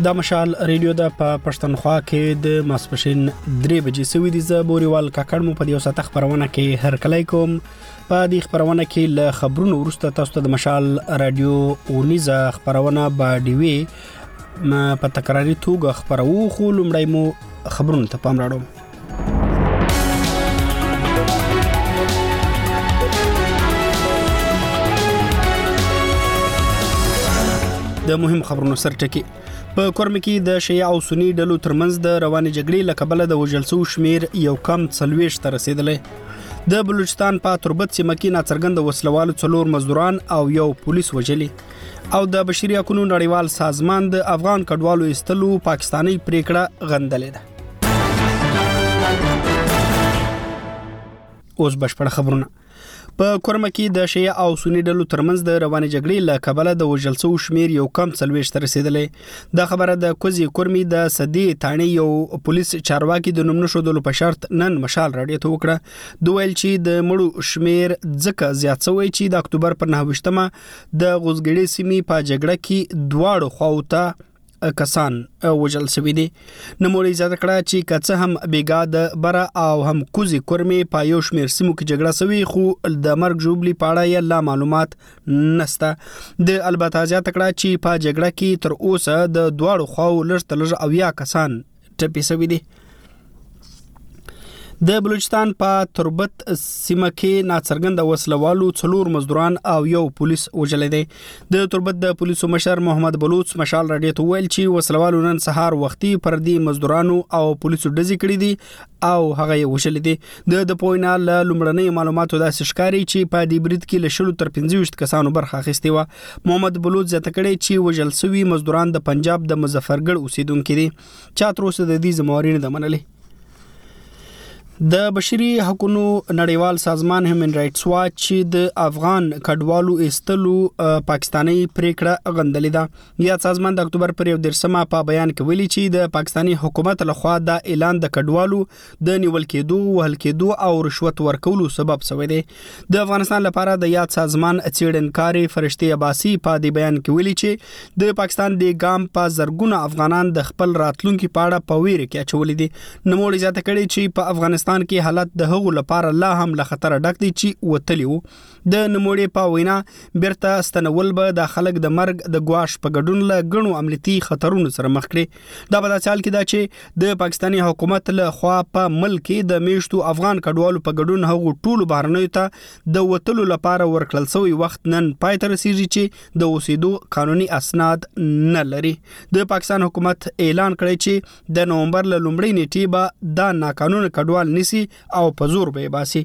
د مشال ریډیو د پښتونخوا کې د ماسپښین 3 بجې سوي دي. ز بوريوال کاکړ مو په یو ساعت خبرونه کې هر کله کوم. په دې خبرونه کې ل خبرونو ورسته تاسو ته د مشال رادیو اونیزه خبرونه باډیوي په تکراری توګه خبرو خو لمړی مو خبرونه ته پام راړو. د مهم خبرونو سرټکی په کورم کې د شیعه او سنی ډلو ترمنځ د رواني جګړې لکبله د وجلسو شمیر یو کم 40 ته رسیدلې. د بلوچستان په تربت سیمه کې ناڅرګند وسلوالو 4 مزدوران او یو پولیس وجلی او د بشري حقوقو نړیوال سازمان د افغان کډوالو استلو پاکستاني پریکړه غندلې ده. اوس بشپړ خبرونه. په کورمه کې د شیعه او سنی ډلو ترمنځ د رواني جګړې لکبله د وجلسو شمیر یو کم 40 ته رسیدلې. د خبره د کوزي کورمي د سدي تانی یو پولیس چارواکي د نوم نشودلو په شرط نن مشال راډیو ته وکړه. دوی ویل چې د مړو شمیر ځکه زیات شوی چې د اکتوبر پر 9مه د غوزګړې سیمې په جګړه کې دواړو خواوته کسان وجل شوی دي. نموړي زیاته کړه چې کڅه هم بیګا د بره او هم کوزي کورمي په یو شمیر سیمو کې جګړه شوی خو د مرګ جوړلی پاړه یا لا معلومات نسته. د البته زیاته کړه چې په جګړه کې تر اوسه د دواړو خواو لږ او یا کسان ټپي شوی دي. د بلوچستان په تربت سیمه کې ناڅرګند وسلوالو 4 مزدوران او یو پولیس وجلې دي. د تربت د پولیسو مشر محمد بلوچ مشال راډیو ته ویل چې وسلوالو نن سهار وختي پر دې مزدورانو او پولیسو ډزې کړې دي او هغه یې وجلې دي. د پوینه له لومړنۍ معلوماتو د ښکاری چې په دې برید کې له 10 تر 15 کسانو برخه اخیستې و. محمد بلوچ زیاته کړی چې وجل شوی مزدوران د پنجاب د مظفرګړ اوسیدونکو دي. چا تر اوسه د دې زمواري نه منلې. د بشري حقوقو نړیوال سازمان هیومن رائټس واچ د افغان کډوالو استلو پاکستاني پریکړه غندلې ده. یا سازمان د اکتوبر پر 10مه په بیان کې ویلي چې د پاکستاني حکومت لخوا د اعلان د کډوالو د نیول کېدو وهل کېدو او رشوت ورکولو سبب شوی دی. د افغانستان لپاره د یاد سازمان څېړنکاري فرشتي عباسي په دې بیان کې ویلي چې د پاکستان د ګام په زرګونه افغانان د خپل راتلونکو پاړه په ویره کې اچولې دي. نوموړي زیاته کړي چې په افغانستان کې حالت د هغو لپاره لا هم له خطر ډک دي چې وتلی وو. د نوموړي په وینا بیرته ستنول به د خلک د مرګ د ګواښ په ګډون له غنو عملیاتي خطرونو سره مخ کړي. دا په داسې حال کې دا چې د پاکستاني حکومت له خوا په ملک د میشتو افغان کډوالو په ګډون هغو ټولو بهرنیو ته د وتلو لپاره ورکړل شوی وخت نن پای ته رسیږي چې د اوسېدو قانوني اسناد نه لري. د پاکستان حکومت اعلان کړی چې د نومبر له لومړۍ نیټې به دا ناقانونه کډوال نسی او په زور به باسي.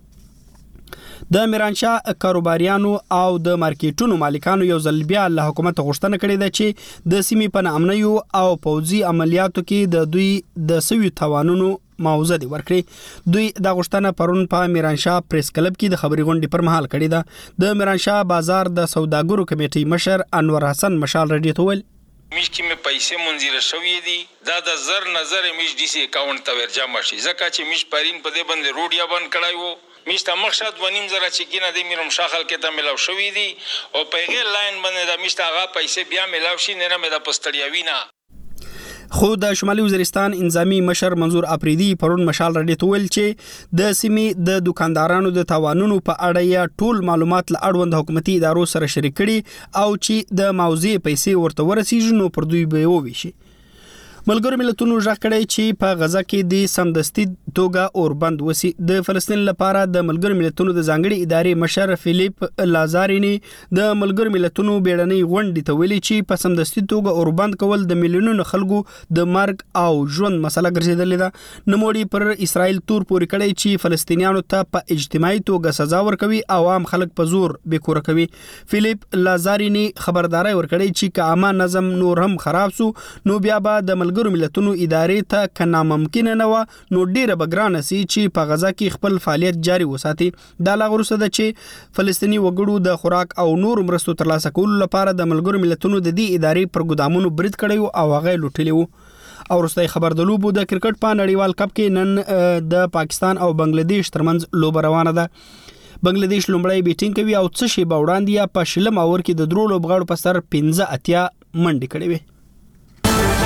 د میرانشاه کاروباریانو او د مارکیټونو مالکانو یو ځل بیا له حکومت غوښتنه کړې ده چې د سیمې په امنیو او پوځي عملیاتو کې د دوی د سوي توانونو معاوضه دی ورکړي. دوی د غوښتنه پرون په میرانشاه پریس کلب کې د خبري غونډې پر مهال کړې ده. د میرانشاه بازار د سوداګرو کمیټې مشر انور حسن مشال راډیو ته ویل میش کې مې پیسې منځله شوې دي دا د زر نظر میش ډي سي اکاونټ ته ورجمع شي ځکه چې میش پرین په دې باندې روډیا بند کړای وو. میش ته مخشد ونیم زره چې کینه د میرم شاخل کې ته ملاو شوې دي او په غیر لاین باندې د میش ته هغه پیسې بیا ملاو شي نه مې د پستړیاوی نه. خو د شمالي وزیرستان انضامي مشر منظور اپریدي پرون مشال راډیو ته ویل چې د سیمې د دکاندارانو د توانونو په اړه یا ټول معلومات له اړوند حکومتي ادارو سره شریک کړي او چې د موضوع پیسې ورته ورسیږي نو پر دوی به وویشي. ملګرو ملتونو ژغ کړی چې په غزا کې د سمدستي توګه اوربند وسی. د فلسطین لپاره د ملګرو ملتونو د ځانګړي ادارې مشر فلیپ لازارینی د ملګرو ملتونو بیړنۍ غونډې ته ویلي چې په سمدستي توګه اوربند کول د میلیونونو خلکو د مرګ او ژوند مسله ګرځېدلې ده. نوموړي پر اسرائیل تور پورې کړی چې فلسطینیانو ته په اجتماعي توګه سزا ورکوي او عام خلک په زور بیکوره کوي. فلیپ لازارینی خبرداري ورکړی چې که عامه نظم نور هم خراب سو نو بیا به د ملګرو ملتونو ادارې ته کنا ممکن نه و نو ډیره بګرانه سي چې په غزا کې خپل فعالیت جاری وساتي. دا لا غوسه ده چې فلسطینی وګړو د خوراک او نور مرستو ترلاسه کولو لپاره د ملګرو ملتونو د دې ادارې پر ګدامونو برید کړی او هغه لوټلی وو. او وروستۍ خبر د لوبو د کرکټ په نړیوال کپ کې نن د پاکستان او بنگلاديش ترمنځ لوب روانه ده. بنگلاديش لومړی بیټینګ کوي او څه شی باوړاندې په شلم اور کې د درو لوبغاړو په سر 15 اتیا منډې کړې وي.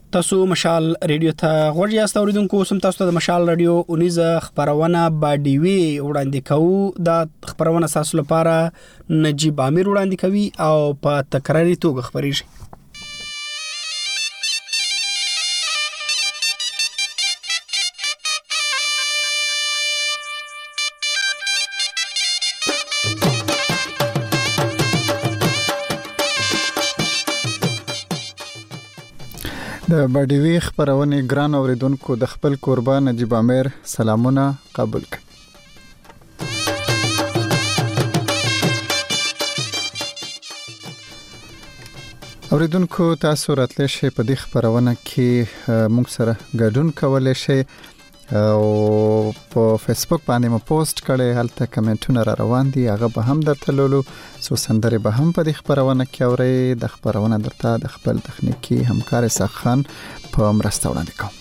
تاسو مشال ریډیو ته غوړ یاست اوریدونکو سم تاسو د مشال ریډیو 19 خبرونه باډیوي وړاندې کوو د خبرونه تاسو لپاره نجيب امیر وړاندې کوي او په تکراري توګه خبريږي. د باډیوي خبرونه ګران اوریدونکو د خپل قربان نجيب امیر سلامونه قبول کړئ. اوریدونکو تاسو راتلی شئ په دې خبرونه کې موږ سره ګډون کولای شئ او په فیسبوک باندې مو پوسټ کړئ، هلته کمنټونه را روان دي، هغه به هم درته لولو، سو سندرې به هم په دې خبرونه کې اورئ. د خبرونه درته د خپل تخنیکی همکار اسحاق خان په مرسته وړاندې کوم.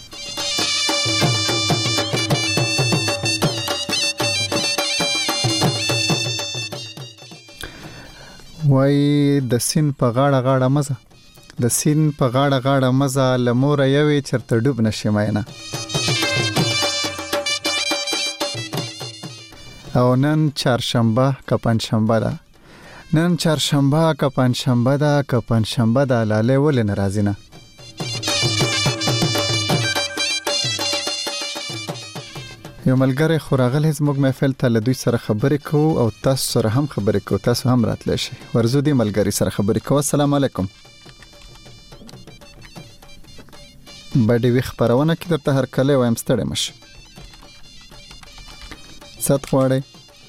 وای د سین په غاړه غاړه مزه، د سین په غاړه غاړه مزه، لمور یوي چرته ډوب نشي ماینه. او نن چهارشنبه که پنجشنبه ده، نن چهارشنبه که پنجشنبه ده، که پنجشنبه ده لاله ولې ناراضی نه. یو ملګری خو راغلی زموږ محفل ته، له دوی سره خبرې کوو او تاسو سره هم خبرې کوو، تاسو هم راتلی شئ. ورځو دې ملګری سره خبرې کوو. السلام علیکم. باډیوي خبرونه کې درته هرکلی وایم، ستړی مشه. ست غواړئ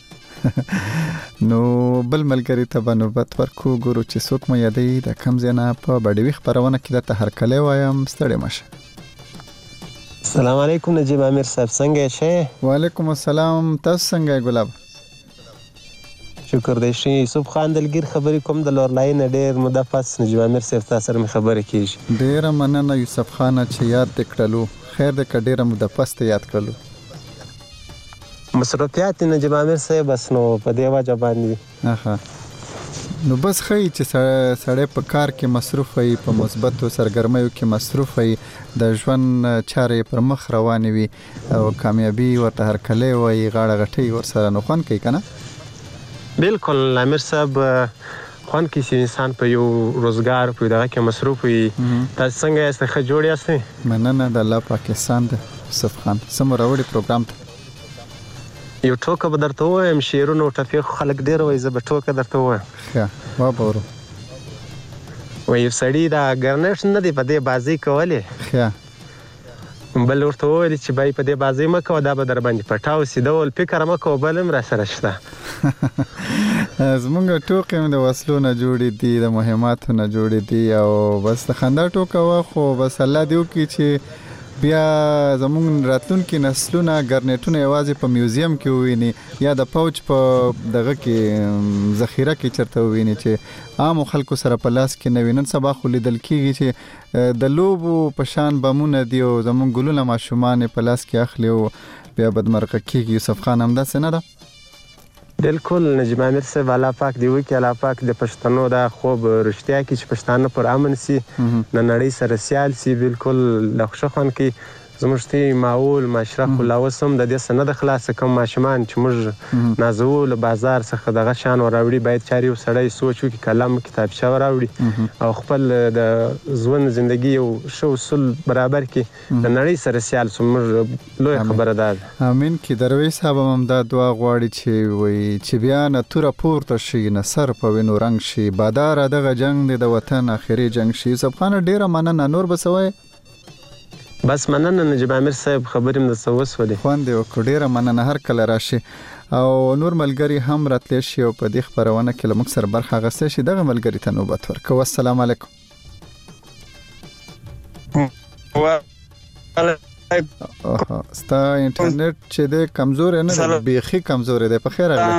نو بل ملګری ته به نوبت ورکو، ګورو چې څوک مو یادوي د کم ځای نه. په باډیوي خبرونه کې درته هرکلی وایم، ستړی مشه. السلام علیکم نجیب امیر صاحب، څنګه یې؟ وعلیکم السلام، تاسو څنګه یې ګلاب؟ شکر دی ښه. یوسف خان دلګیر خبرې کوم د لورلاین ډېر موده پس نجیب امیر صاحب تاسو سره مې خبرې کیږي. ډېره مننه یوسف خان چې یاد دې کړلو. خیر دې که ډېره موده پس ته یاد کړلو. مصروفیات نجیب امیر صاحب بس نو په دې وجه باندې نو بس خی چې سړی په کار کې مصروف وي، په مثبتو سرګرمیو کې مصروف وي، د ژوند چارې پر مخ روانې وي او کامیابی ورته هرکلی وي، غاړه غټۍ ورسره نو خوند کوي که نه؟ بالکل امیر صاحب، خوند کوي چې انسان په یو روزګار په دغه کې مصروف وي. تاسو څنګه یاست؟ ښه جوړ یاست؟ مننه د الله پاکستان د یوسف خان. څه مو راوړي پروګرام ته؟ یو ټوکه به درته ووایم، شعرونه او ټپې خو خلک ډېر وایي، زه به ټوکه درته ووایم. ښه وبورو. وایي یو سړي دا ګرنیټ نه دی په دې بازۍ کولی، ښه بل ورته وویل چې بای په دې بازۍ مه کوه، دا به در باندې پټاو سي. ده وویل فکر مه کوه، بل هم را سره شته. زمونږ ټوکې هم د وسلو نه جوړې دي، د مهماتو نه جوړې دي، او بس د خندا ټوکه وه، خو بس الله دې وکړي چې بیا زمونږ راتلونکي نسلونه ګرنیټونه یوازې په میوزیم کې وویني یا د پوج په دغه کې ذخیره کې چرته وویني چې عامو خلکو سره په لاس کې نه وي. نن سبا خو لیدل کېږي چې د لوبو په شان بمونه دي او زمونږ ګلونه ماشومان په لاس کې اخلي او بیا بدمرغه کېږي. یوسف خان همداسې نه ده؟ بالکل نجیب امیر صاحب، الله پاک دی وکړي، الله پاک د پښتنو دا خوب رښتیا کړي چې پښتانه پر امن سي، د نړۍ سره سیال سي. بالکل له ښه خوند کوي. زموږ تی ماحول معاشره خو لا اوس هم د دې څخه نه ده خلاصه. کوم ماشومان چې موږ نازوو له بازار څخه دغه شیان وراوړي، باید چارې یو سړی سوچ وکړي، قلم کتابچه وراوړي او خپل د ژوند زندګي یو ښه اصول برابر کړي، د نړۍ سره سیال سو. موږ لویه خبره ده. امین کې درویش صاحب هم دا دعا غواړي چې وایي چې بیا نه توره پورته شي، نه سر په وینو رنګ شي، باداره دغه جنګ دی د وطن آخري جنګ شي. یوسف خان ډېره مننه. نور به څه وایې؟ بس مننه نجیب امیر صاحب، خبرې م درڅه وسولې. خوند یې وکړو، ډېره مننه. هر کله راشي او نور ملګري هم راتلی شي او په دې خپرونه کې له موږ سره برخه اخیستی شي. دغه ملګري ته نوبت ورکوو. السلام علیکم. ستا انټرنیټ چې دی کمزوری نه دی، بیخي کمزوری دی. په خیر راغلی.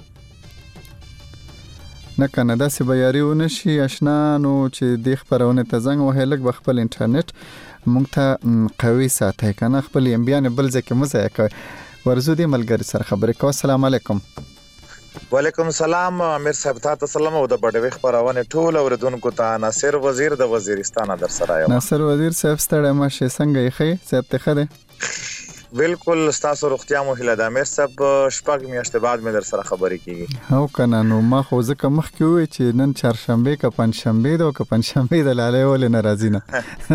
نه کنه داسې به یاري ونه شي اشنا. نو چې دې خپرونې ته زنګ وهی، لږ به خپل انټرنیټ مونږ ته قوي ساتئ که نه، خپل ایم بیانې بل ځای کې مه ضایع کوئ. ورځو دې ملګري سره خبرې کوو. السلام علیکم. وعلیکم السلام امیر صاحب تاسو سلام او د بډوي خبرونه ټول اوریدونکو ته ناصر وزیر د وزیرستان در سره یم. ناصر وزیر صاحب ستړی مشه څنګه یې خې صحت ته خره؟ بالکل تاسو روغتیا مو هله د امیر صاحب شپږ میاشتې بعد مې در سره خبرې کیږي. او کنه نو ما خو ځکه مخ کې وې چې نن چهارشنبه کا پنځشنبه دا او پنځشنبه د لاله ول ناراضی نه.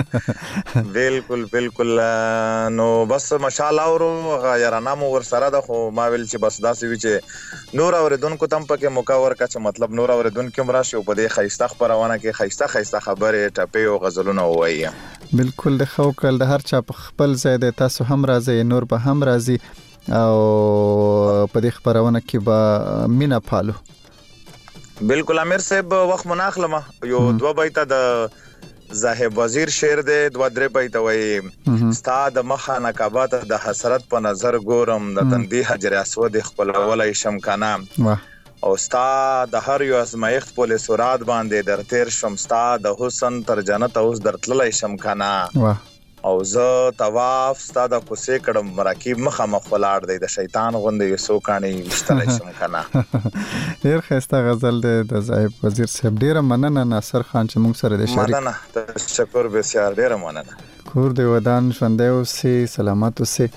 بالکل نو بس ماشاءالله ورو غیرانه مو ور سره د خو ما ویل چې بس داسې وی چې نور اوریدونکو تم پکې مکور کا چې مطلب نور اوریدونکو مراشي په دې خیسته خبرونه کې خیسته خبره ټپې او غزلونه وایي. بالکل د خو کل د هر چا په خپل ځای د تاسو هم راځي نور به هم راځي او په دې خبرونه کې به مینا پالو. بالکل امیر صاحب وخت مناخلمه یو دوه بیت د زاهب وزیر شعر دی دوه درې بیت وایي استاد مخه نقابات د حسرت په نظر ګورم د تندې حجر اسود خپل ولای شمکانه او استاد د هر یو ازمایښت په لسورات باندې در تیر شم استاد د حسن تر جنت اوس درتلای شمکانه او زه طواف استاد کوسې کړم مراکب مخه مخولار دی د شیطان غوندې یسو کانی وشتلای شمکانه. ډیر خسته غزل دی د زاهب وزیر صاحب. ډیر مننه ناصر خان چې موږ سره د شریک. مننه تشکر بسیار ډیر مننه. کور دی ودان ژوندی اوسې سلامت اوسې.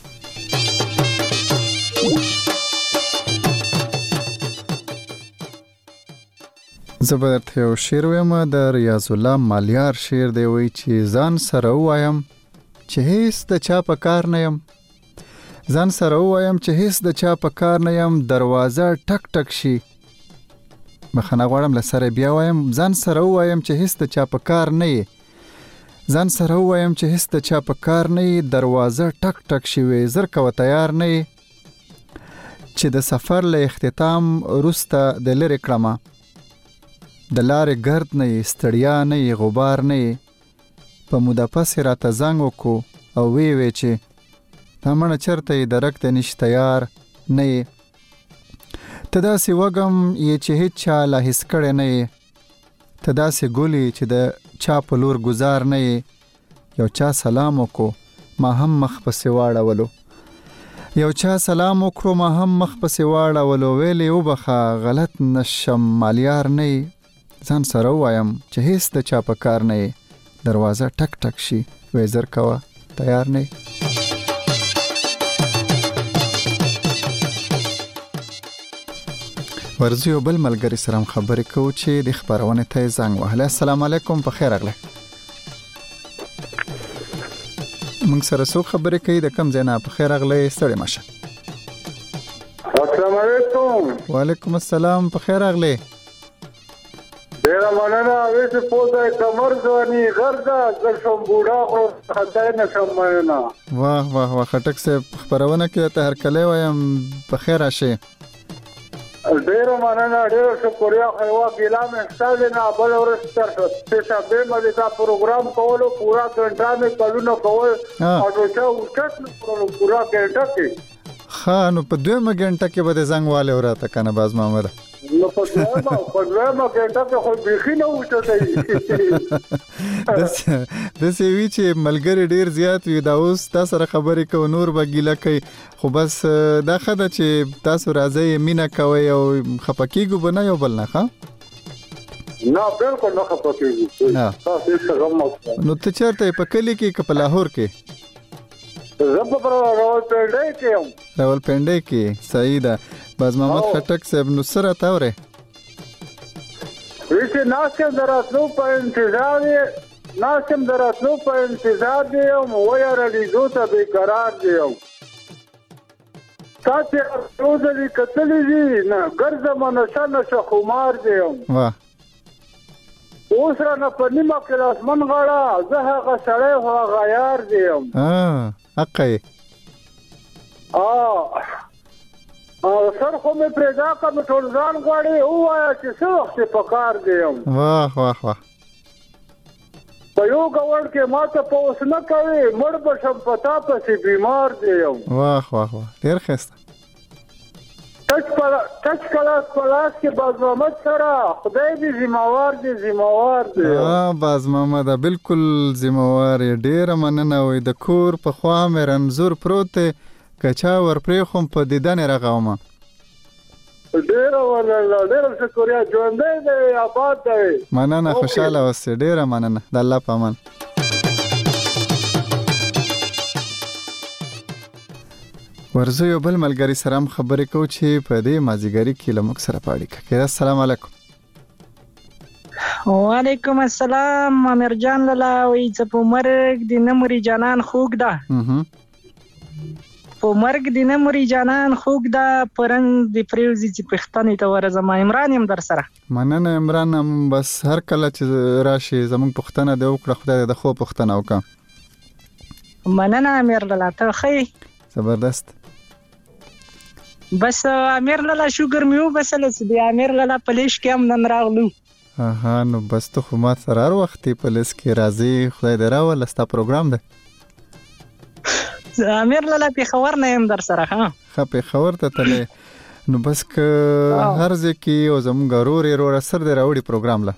زبرته یو شعر ویم د ریاض الله مالیار شعر دی وی چې ځان سره وایم چې هیڅ د چا په کار نه يم. ځان سره وایم چې هیڅ د چا په کار نه يم دروازه ټک ټک شي. مخنه غواړم لسره بیا وایم ځان سره وایم چې هیڅ د چا په کار نه ي. ځان سره وایم چې هیڅ د چا په کار نه ي دروازه ټک ټک شي وي زر کو تیار نه ي چې د سفر له اختتام وروسته د لری کړم د لارې ګرد نه ستړیا نه غبار نه په موده پس راته زنګ وکړو او وی چې تا مړه چرته درک د نش تیار نه ته داسې وګم یې چې هیڅ چا لا هیڅ کړی نه ته داسې ګولې چې د چا په لور گزار نه یو چا سلام وکړو ما هم مخ پسې واړولو یو چا سلام وکړو ما هم مخ پسې واړولو ویلې وبخه غلط نشم مالیار نه ځان سره وایم چې هیڅ د چا په کار نه دروازه ټک ټک شي وېزر کوا تیار نه. ورزي او بل ملګری سره خبرې کوو چې د خبرونه ته زنګ وهله. السلام علیکم په خیر اغله. موږ سره څو خبرې کوي د کم ځای نه په خیر اغله ستړي ماشه. السلام علیکم. وعلیکم السلام په خیر اغله. ډیره مننه اوسه پوزه کمر ځواني غردا زشم بوډا خو خدای نشم مننه. واه واه واه خټک سه خبرونه کې ته هر کله وایم په خیر راشه. ډیره مننه ډیره شکریا خو ګلام استاد نه بل ورستر څه شابه مې دا پروګرام کولو پورا غنټه مې کلونه کول او چې وخت پورا غنټه کې خانو په 2 غنټه کې به زنګ والے وراته کنه باز محمد نو په دوه غنټه کې خو بيخي نه وچتای. د سوي چې ملګری ډیر زیات وي دا اوس تاسو سره خبرې کو نور بګیله کوي خو بس دا خده چې تاسو راځي مینا کوي او خپکیګو بنه یو بل نه ښه نه بالکل نه خپکیږي تاسو څنګه مو نو ته چیرته په کلی کې په لاهور کې زب پر راولپنډي کې راولپنډي کې صحیح ده. باز محمد خټک صاحب نو سره تاوره ویسه ناسم دراتلو په انتظار دی او ویا رلیزو ته بیقرار دی او تاسو روزي کتلې دي نه ګرځم نشه خمار دی واه اوس را نه پنیمه کې اسمن غاړه زه هغه سړی هو غیار دی حقي سر خو مې پرېدا کوم ټول ځان غواړي وایا چې څه وخت په کار دی. واه واه واه په یو غوړ کې ماته پوس نه کوي مړ بشم پتا پسې بیمار دی. واه واه واه ډیر خسته تچ کلاس کې باز محمد سره خدای دې ذمہوار دی. باز محمد بالکل ذمہوار ډیر مننه وي د کور په خوا مې رنزور پروت کچا ورپرې خو په دیدن راغومه ډېر شکریا ژوندې دی آباد دی مننه خوشاله اوسې ډېره مننه د الله په امان ورزو یو بل ملګری سره هم خبرې کوو چې په دې مازیګری کې له موږ سره په اړیکه کې السلام علیکم وعلیکم السلام امیر جان لالا وی چې په مرګ د نمرې جانان خوګ ده په مرګ د نمرې جانان خوګ ده پرنګ د پریوزي چې پښتنې ته ورزما عمران هم در سره مننه عمران هم بس هر کله چې راشي زموږ پښتنه د وکړه خدای د خو پښتنه وکړه مننه امیر لالا ته خې زبردست بس امیر لالا شوګر میو بسل چې د امیر لالا پلیش کې هم نن راغلو ها نو بس ته خو ما سره هر وخت پولیس کې راځي خدای دې راول ستا پروګرام ده امیر لالا په خبر نه يم در سره ها خپې خبر ته تلې نو بس ک هر ځکه او زموږ رور سر دې راوړي پروګرام لا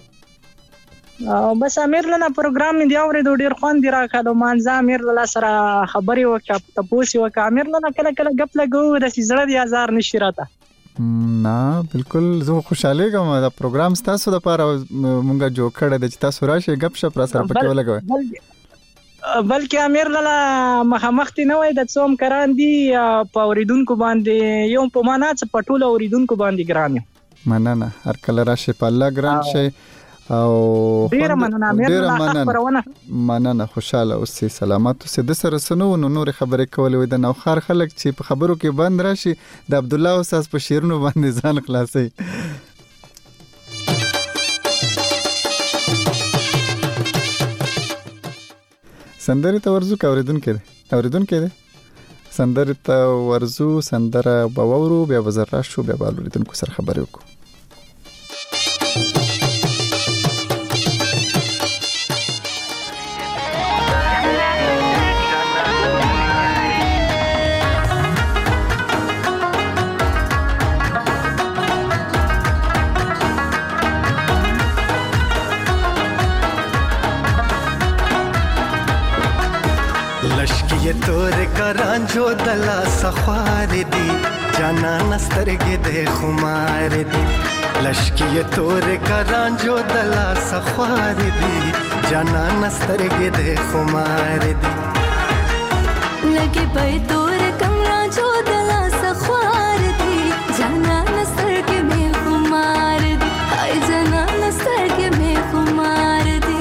بس امیر لالا پروګرام دی اورې ډیر خوان دی راکړو مانځه امیر لالا سره خبري وکړه تاسو وکړه امیر لالا کله کله غپ لګو د سيزړه دی هزار نشي راته نه بالکل زه خوشاله کوم دا پروګرام تاسو د لپاره مونږه جوړ کړی د تاسو راشي غپ شپ را سره پټه ولګوي بلکې امیر لالا مخامختی نه وای د څوم کران دی په اوریدونکو باندې یو په معنا چې پټول اوریدونکو باندې ګران مننه هر کله راشي په الله ګران شي او ډیر مننه امیر لالا خبرونه مننه خوشاله اوسې سلامت اوسې د سره سنو نور خبرې کولې د نوخار خلک چې په خبرو کې بند راشي د عبد الله استاد په شیرونو باندې ځان خلاصي سندره ته ورزو اوریدونکو دي سندره ته ورزو سندره باورو بیا وزر راشو بیا اوریدونکو سره خبرې وکړو ये तोरे करांजो दला सखार दी जाना नस्तरगे दे खुमार दी लश्की ये तोरे करांजो दला सखार दी जाना नस्तरगे दे खुमार दी लगे पे तोरे करांजो दला सखार दी जाना नस्तरगे में खुमार दी आय जाना नस्तरगे में खुमार दी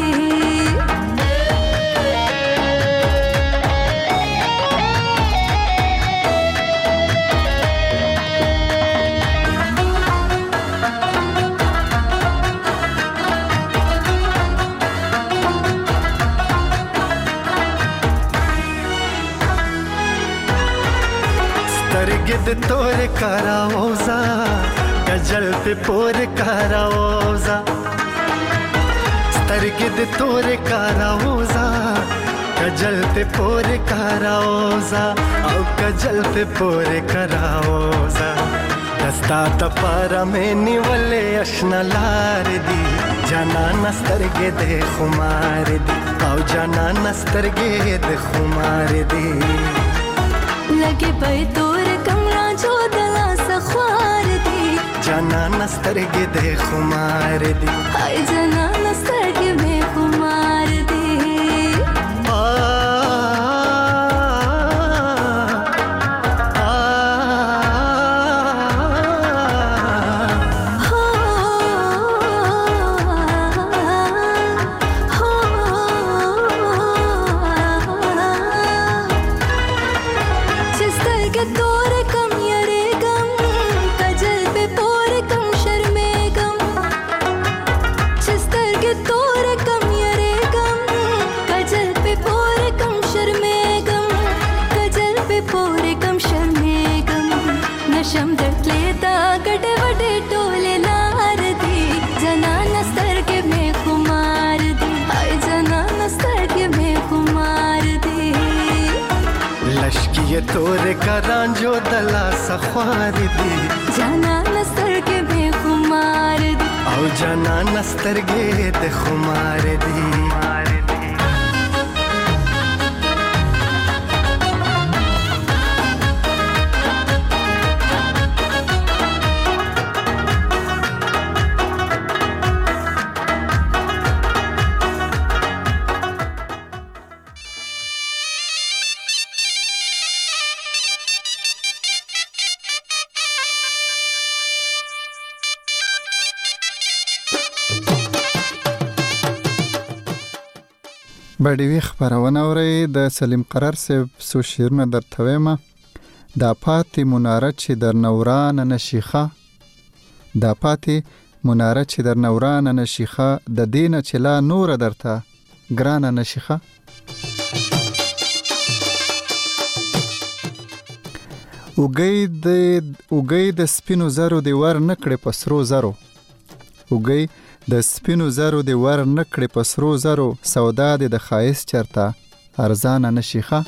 गिद तोरे कराओजा गजल पे पोर कराओजा स्तरगिद तोरे कराओजा गजल पे पोर कराओजा औ गजल पे पोर कराओजा दस्ता तपारा में निवले अशना लार दी जाना नस्तरगे दे खुमार दी औ जाना नस्तरगे दे खुमार दी लगे पे तोरे कमरा जो दला सखार दी जाना नस्तरगे दे खुमार दी हाय जाना नस्तरगे में खुमार दी ये तोरे करांजो दला सखार दी जाना नस्तरगे में खुमार दी औ जाना नस्तरगे दे खुमार दी بډیوي خبرونه اوري د سلیم قرار صاحب سو شیرونه درته وایم. دا پاتې مناره چې در نوران نشيخه، دا پاتې مناره چې در نوران نشيخه، د دینه چې لا نور درته ګران نشيخه. اوګي د سپینو زرو دی ور نکړې پسرو زرو، اوګي د سپینو زرو دی ور نکړې پسرو زرو، سودا دی د خایس چرته ارزان نشيخه.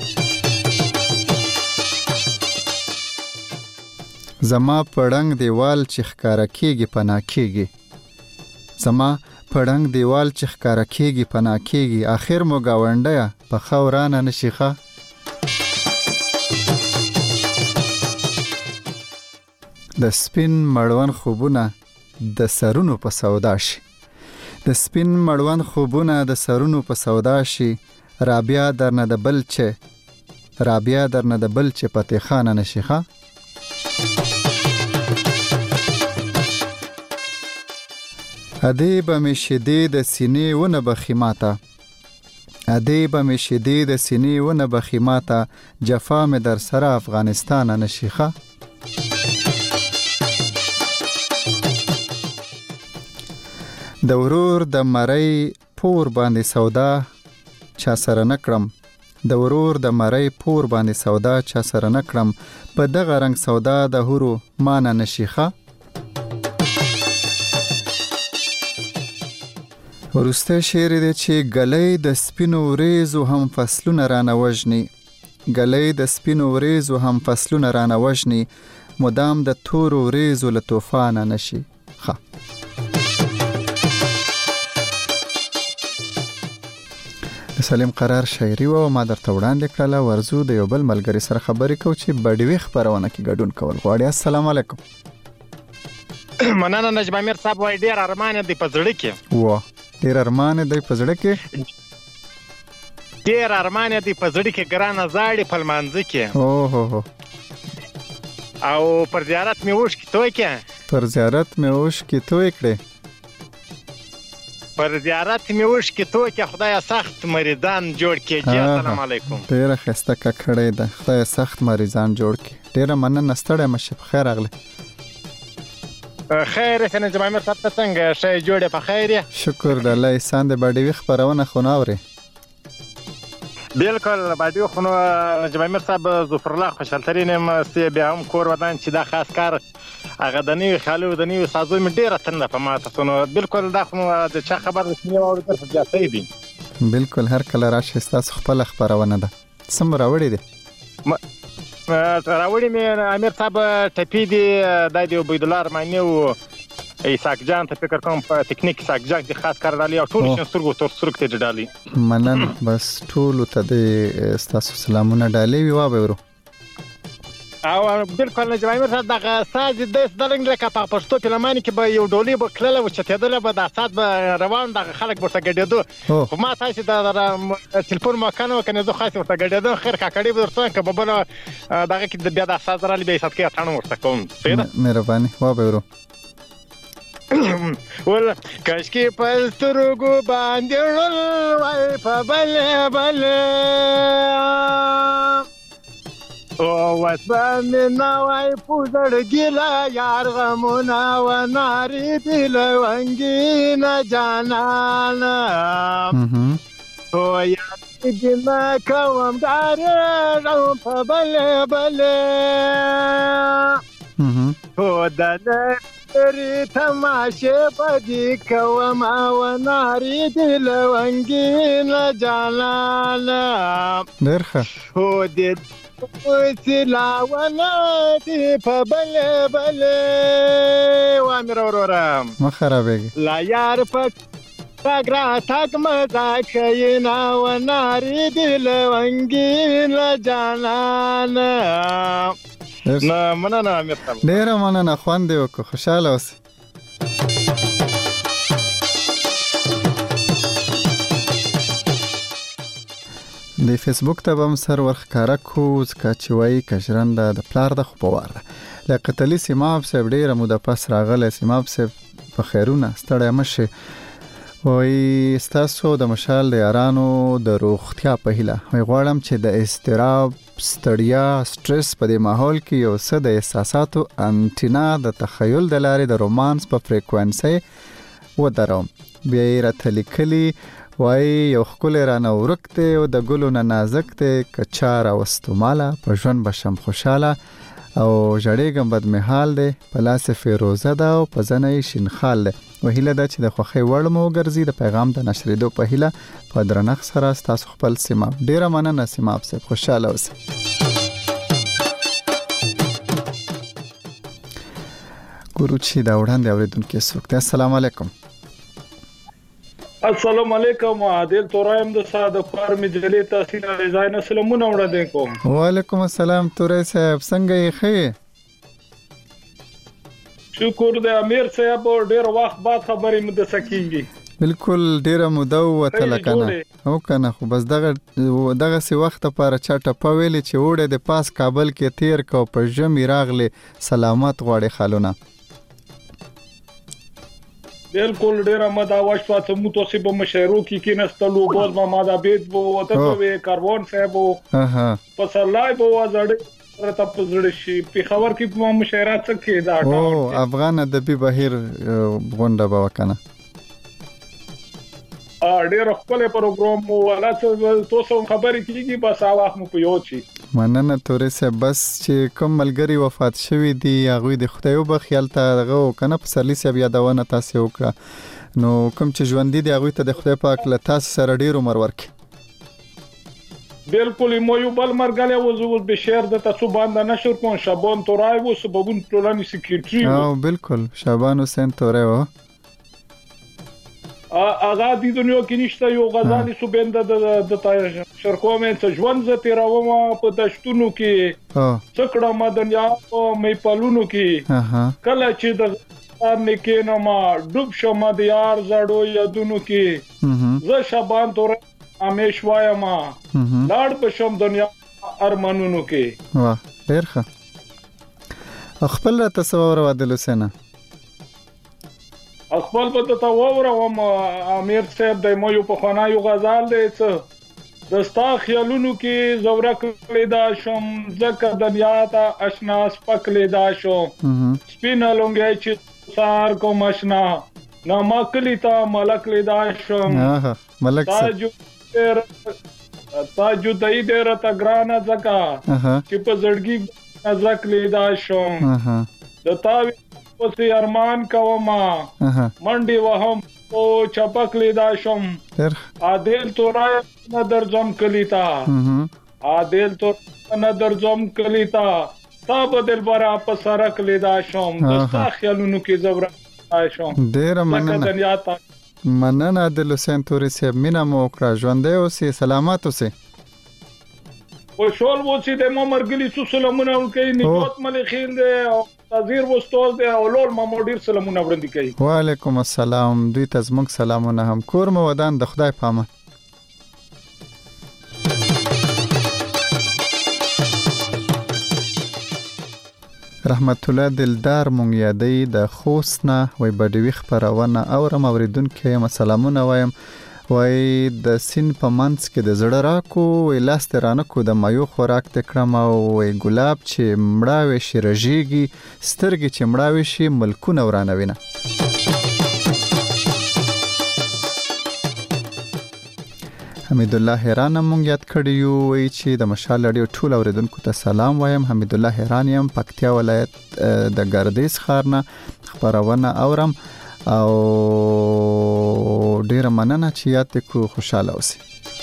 زما پړنګ دیوال چې ښکارا کېږي پنا کېږي، زما پړنګ دیوال چې ښکارا کېږي پنا کېږي، آخر مو گاونډیا په خورانه نشيخه. د سپین مړوند خوبونه د سرونو په سودا شي، د سپین مړوند خوبونه د سرونو په سودا شي، رابیا درنه د بل چې، رابیا درنه د بل چې پته خانه نشيخه. ادیب می شدی د سینې ونه بخیماته، ادیب می شدی د سینې ونه بخیماته، جفا می در سره افغانستان نشيخه. د ورور د مړی پور باندې سودا چا سره نکړم، د ورور د مړی پور باندې سودا چا سره نکړم، په دغه رنگ سودا د هورو مان نشيخه. ورسته شعر دی چې ګلې د سپینو ریزو هم فصلونه رانه وژني، ګلې د سپینو ریزو هم فصلونه رانه وژني، مدام د تورو ریزو له طوفان نشي ښه. سلیم قرار شاعري و ما درته وړاندې کړله. ورزو د یو بل ملګری سره خبرې کو چې بډیوي خبرونه کې ګډون کول غواړي. السلام علیکم. مننه نجم امیر صاحب، وای ډیر ارمان دی په زړه کې. و ډیر ارمان دی په زړه کې، ډیر ارمان دی په زړه کې، ګرانه زاړي په لمانځه کې. او هو او پر زیارت مې وښ کې توې کې، پر زیارت مې وښ کې توې کړې، پر زیارت مې وښ کې توې کې، خدای سخت مریضان جوړ کې. السلام علیکم. ډیره خسته کړې ده، خدای سخت مریضان جوړ کې. ډیره مننه ستړی مشه، په خیر راغلی. خیر څنګه جماعت صاحب څنګه شې جوړه په خیر؟ شکر د الله احسان دې. بډیوي خبرونه خو نه اوري؟ بالکل بډیو خو نو جماعت صاحب ظفر الله خوشالترین مې بیا هم کور ودان چې دا خاص کار هغه د نیو خالو د نیو سازو مې ډیره تنده په ماته سونو. بالکل دا خو د چا خبر رسمي او د زیاتې دي. بالکل هر کله راشي تاسو خپل خبرونه ده سم راوړي دي. راوړي مې امیر صاحب ټپی دی د عبید الله ارمانی او ایساک جان ته فکر کوم په ټیکنیک ایساک جان کې خاص کار ډالي او ټول سترګو تر سترګو ته ډالي. منن بس ټول ته د تاسو سلامونه ډالي وی وابورو. او بالکل نه جوایمر صاحب دغه ساز د دلنګ لکه په پښتو فلمانی کې به یو ډولي به کله و چتېدل به د سات به روان دغه خلک ورته ګډېدو. خو ما تاسو د ټلیفون مکان وکنه زه خاص ورته ګډېدو خیر کاکړي به ورته که بل دغه کې بیا د ساز را لبي سات کې اتانو ورته کوم. مهرباني وابورو. ول کاشکي پسترګو باندې وای په بل بل او واسه مې نوای پوزړ ګیلا یار غمونه و ناری دل وانګینا جانانا او یا دې ما کوم دار په بل بل او دنه ری تماشه بدی کوم او ناری دل وانګینا جانانا درخه او دې سلاونه دی په بل بل وامر اورم ما خرابېږي لا یار پک تاګرا تاګ مزا کینا و ناری دل وانګین جانان نه مننه امیر صاحب ډېر مننه خوان دی وکړه خوشاله اوسئ. د فیسبوک ته به هم سر ورښکاره کړو ځکه چې وایي کژرنده د پلار ده خو په وار ده. لیاقت علي سیماب صاحب ډېره موده پس راغلی. سیماب صاحب په خیرونه ستړی مه شئ. وای ستاسو د مشال د یارانو د روغتیا په هیله وای غواړم چې د استراب ستړیا سټرس په دې ماحول کې یو څه د احساساتو انټینا د تخیل د لارې د رومانس په فریکوئنسي ودروم. بیا یې راته لیکلي وای یو ښکلی رانه ورک دی او د ګلو نه نازک دی که چا راوستو ماله په ژوند به شم خوشحاله او ژړېږم بدمحال دی په لاس فیروزه ده او په زنه یې شینخال دی. وهیله ده چې د خوښۍ وړ مو وګرځي. د پیغام د نشرېدو په هیله په درنښت سره ستاسو خپل سیماب. ډیره مننه سیماب صاحب، خوشحاله اوسئ. ګورو چې دا وړاندې اورېدونکي څوک دی. السلام علیکم. السلام علیکم. عادل تورایم د ساده فارم جلې تحصیل ریزاین سلامونه وړاندې کوم. وعلیکم السلام تورای صاحب، څنګه یې ښه؟ شکر د امیر صاحب ډیر وخت بعد خبرې مده سکیږي. بالکل ډیره موده وته لکنه او کنه خو بس دغه سی وخت لپاره چاټه پویلې چې وړه د پاس کابل کې تیر کو په ژمي راغله سلامت غواړي خالونه. بالکل ډیره مده واښوا ته مو توسي په مشایرو کې کینستلو بوز ما ماده بیت بو وته په کاربون صاحب په سلای بو زړه ته پزړ شي په خبر کې په مشایرات څخه کې دا او افغان ادبي بهیر غونډه به وکنه ډیر خپل پروګرام مو ولا تاسو خبرې کیږي بس اواخ مو په یو چی مننه تورې سه بس چې کوم ملګری وفات شوی دی هغه د خدایو په خیال ته هغه کنه په سرلی سه بیا داونه تاسو وکړه نو کوم چې ژوند دي هغه ته د خدای پاک له تاسو سره ډیر عمر ورکړي. بالکل مو یو بل مرګله وزول به شهر د تاسو باندې نشر کوم شابان تورای وو سببون ټولنې سکیورټي او بالکل شابان حسین تورای وو آزادی دنیا کې نشته یو غزالي سوبند د شرکومه څه ژوند ز تیراومه په دشتونو کې څکړه مدنیا او مې پالونو کې کله چې د نکې نو ما ډوب شم د یار زړو یادونو کې ز شبان تور امیش وایم لاړ پښم دنیا ارمانونو کې. واه ډیر ښه. خپل را تصور ودل سنه خپل په تا وورم امیر صاحب د مو یو په خنا یو غزال دی څه دستا خیالونو کې زورک لیدا شم ځکه دنیا ته آشنا سپک لیدا شم سپینا لونګي چې سار کوم آشنا نامه کلی ته ملک لیدا شم ملک تاجو دای ډیر تا ګران ځکه چې په زړګي نزک لیدا شم د تاوی اوس ارمان کوما منډي وهم او چپک لیدا شم عادل تورای نظر زم کلیتا عادل تو نظر زم کلیتا تا بدل برا په سرک لیدا شم دستا خیالونو کې زبر شم ډیر مننه عادل حسین توري صاحب مینا مو کړه ژوندې اوسې سلامات اوسې او شول وو چې د مو مرګلي څو سلامونه ورکې نجات ملي خیل دی او تذیر وستول دی او لول ما مودیر سلامونه وړاندې کوي. وعلیکم السلام. دوی ته زموږ سلامونه هم کور مو ودان د خدای پامه. رحمت الله دلدار مونږ یادې د خوستنه وای بډوي خبرونه اورم اوریدونکو یم سلامونه وایم وای د سین په منځ کې د زړه راکو وای لاس ترانه کو د مایو خوراک تکړم او وای ګلاب چې مړاوي شرجيږي سترګې چې مړاوي شي ملکونه ورانوینه. حمید الله هران مونږ یاد کړیو وای چې د مشال اړیو ټول اوریدونکو ته سلام وایم. حمید الله هران یم پکتیا ولایت د ګردیز ښارنه خبرونه اورم او ډیر مننه چې یاد کو خوشاله اوسئ.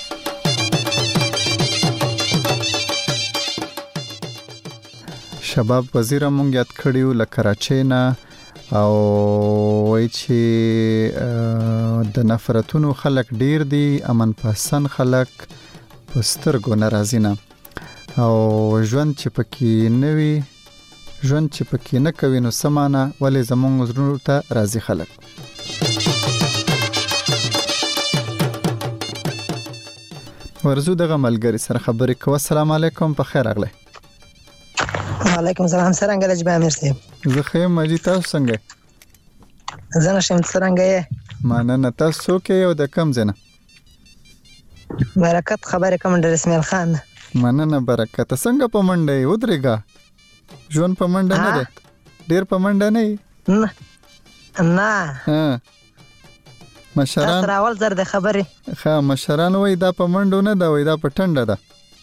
شباب وزیر مونږ یاد کړیو ل کراچۍ نه او وای چې د نفرتونو خلک ډیر دي امن پسند خلک پسترګو ناراضی نه او ژوند چې پکې نوي ژوند چې پکې نه کوي نو سمانه ولې زمونږ زړونو ته راضي خلک. ورزو دغه ملګری سره خبرې کوه. السلام علیکم په خیر اغله. وعلیکم السلام څنګه د جبا امیر صاحب؟ زه خیم مجید تاسو څنګه؟ زه نشم څنګه یې؟ مننه. تاسو څوک یې او د کوم ځای نه؟ برکت خبرې کوم ډېر اسماعیل خان. مننه برکت. څنګه په منډه یې ودرېږه؟ ژوند په منډه نه دی؟ ډېر په منډه نه یې؟ نه مشران تاسو راول زر د خبرې ښه مشران وایي دا په منډو نه ده، وایي دا په ټنډه ده.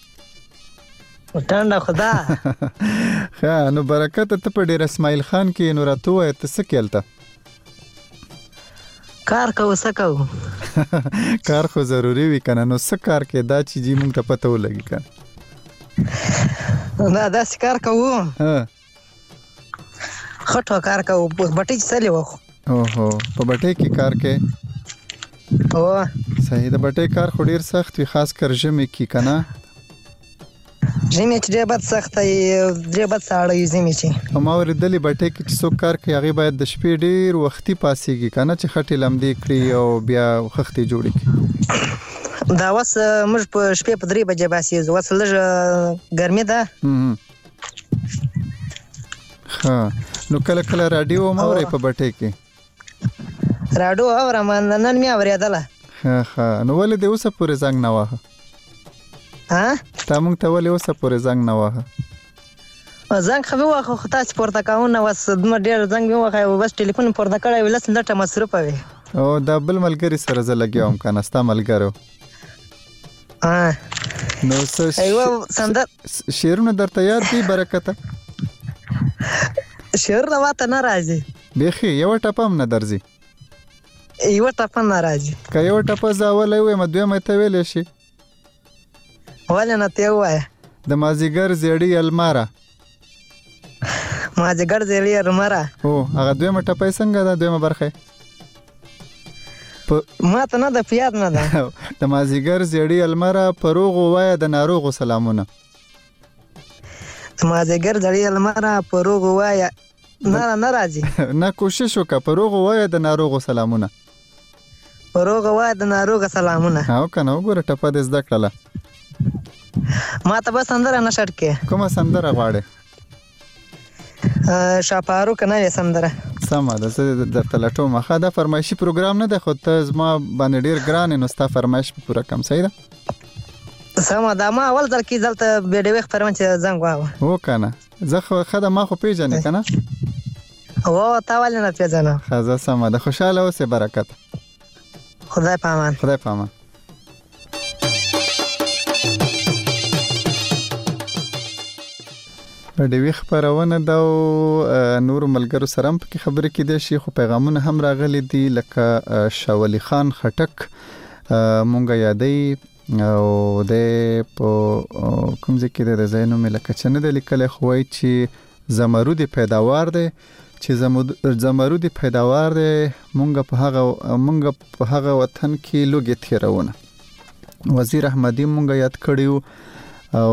ټنډه خدا ښه نو برکت ته په ډېر اسماعیل خان کې نو راته ووایه ته څه کې هلته؟ کار کوو څه کوو کار خو ضروري وي که نه. نو څه کار کې دا چې جي مونږ ته پته ولګي که نه؟ دا داسې کار کوو خټو کار کوو. بټۍ چلې وخو اوهو په بټۍ کې کار کې؟ صحیح. د بټۍ کار خو ډېر سخت وي، خاص کر ژمي کې که نه؟ ژمي چې ډېر بد سخته وي، ډېر بد ساړه وي ژمي چې. ما اورېدلي بټۍ کې چې څوک کار کوي هغې باید د شپې ډېر وختي پاسېږي که نه، چې خټې لمدې کړي او بیا خښتې جوړې کړي. دا اوس موږ په شپې په 3 بجې باسېږو، اوس لږ ګرمي ده. ښه نو کله کله راډیو هم اورئ په بټۍ کې؟ راډیو اورم، نن مې اورېدله. ښه نو ولې دې اوسه پورې زنګ نه واهه؟ تا موږ ته ولې اوسه پورې زنګ نه واهه؟ زنګ خو مې واهه خو تاسې پورته کوو نه، اوس دومره ډېر زنګ مې وواهه، بس ټلیفون مې پورته کړی وي، لس لټه مصروفه وي. او دا بل ملګري سره زه لګیا وم که نه، ستا ملګرو. نو څه شعرونه درته یاد دي برکته؟ شعرونه ماته نه راځي بیخي، یوه ټپه هم نه درځي؟ یوه ټپه نه راځي. که یوه ټپه زه اولی ووایم دویمه ته ویلی شي؟ ولې نه ته یې ووایه. د مازدیګر زیړي الماره. مازدیګر زیړي الماره هو هغه دویمه ټپه یې څنګه ده؟ دویمه برخه ماته نه ده په یاد نه ده. د مازدیګر زیړي الماره په روغو وایه د ناروغو سلامونه. د مازدیګر زیړي الماره په روغو وایه نه راځي. نه کوشش وکړه، په روغو وایه د ناروغو سلامونه. په روغو وایه د ناروغو سلامونه. او که نه وګوره ټپه دې زده کړله. ما ته به سندره نه شرط کې. کومه سندره غواړې؟ شاپارو که نه وي سندره. سمه ده، زه درته لټوم. ښه دا فرمایشي پروګرام نه دی، خو ته زما باندې ډېر ګران یې، نو ستا فرمایش به پوره کړم. صحیح ده؟ سمه ده. ما اول ځل کې دلته بیډوي خپرونه چې زنګ واهه. هو که نه زه خو ښه ده، ما خو پېژنې که نه؟ هو تا ولې نه پېژنم. ښه زه سمه ده. خوشحاله اوسې برکت. خدای په امان. خدای په امان. ډېوې خپرونه ده او نورو ملګرو سره هم پکې خبرې کېدای شي، خو پیغامونه هم راغلي دي، لکه شاولي خان خټک مونږ یادوي او د په کوم ځای کې دی، د ځای نوم یې لکه چې نه دی لیکلی، خو وایي چې زمرود پیداوار دی، چې زمرود پیداوار دی، مونږ په هغه وطن کې لوږې تېرونه. وزیر احمدي مونږ یاد کړي او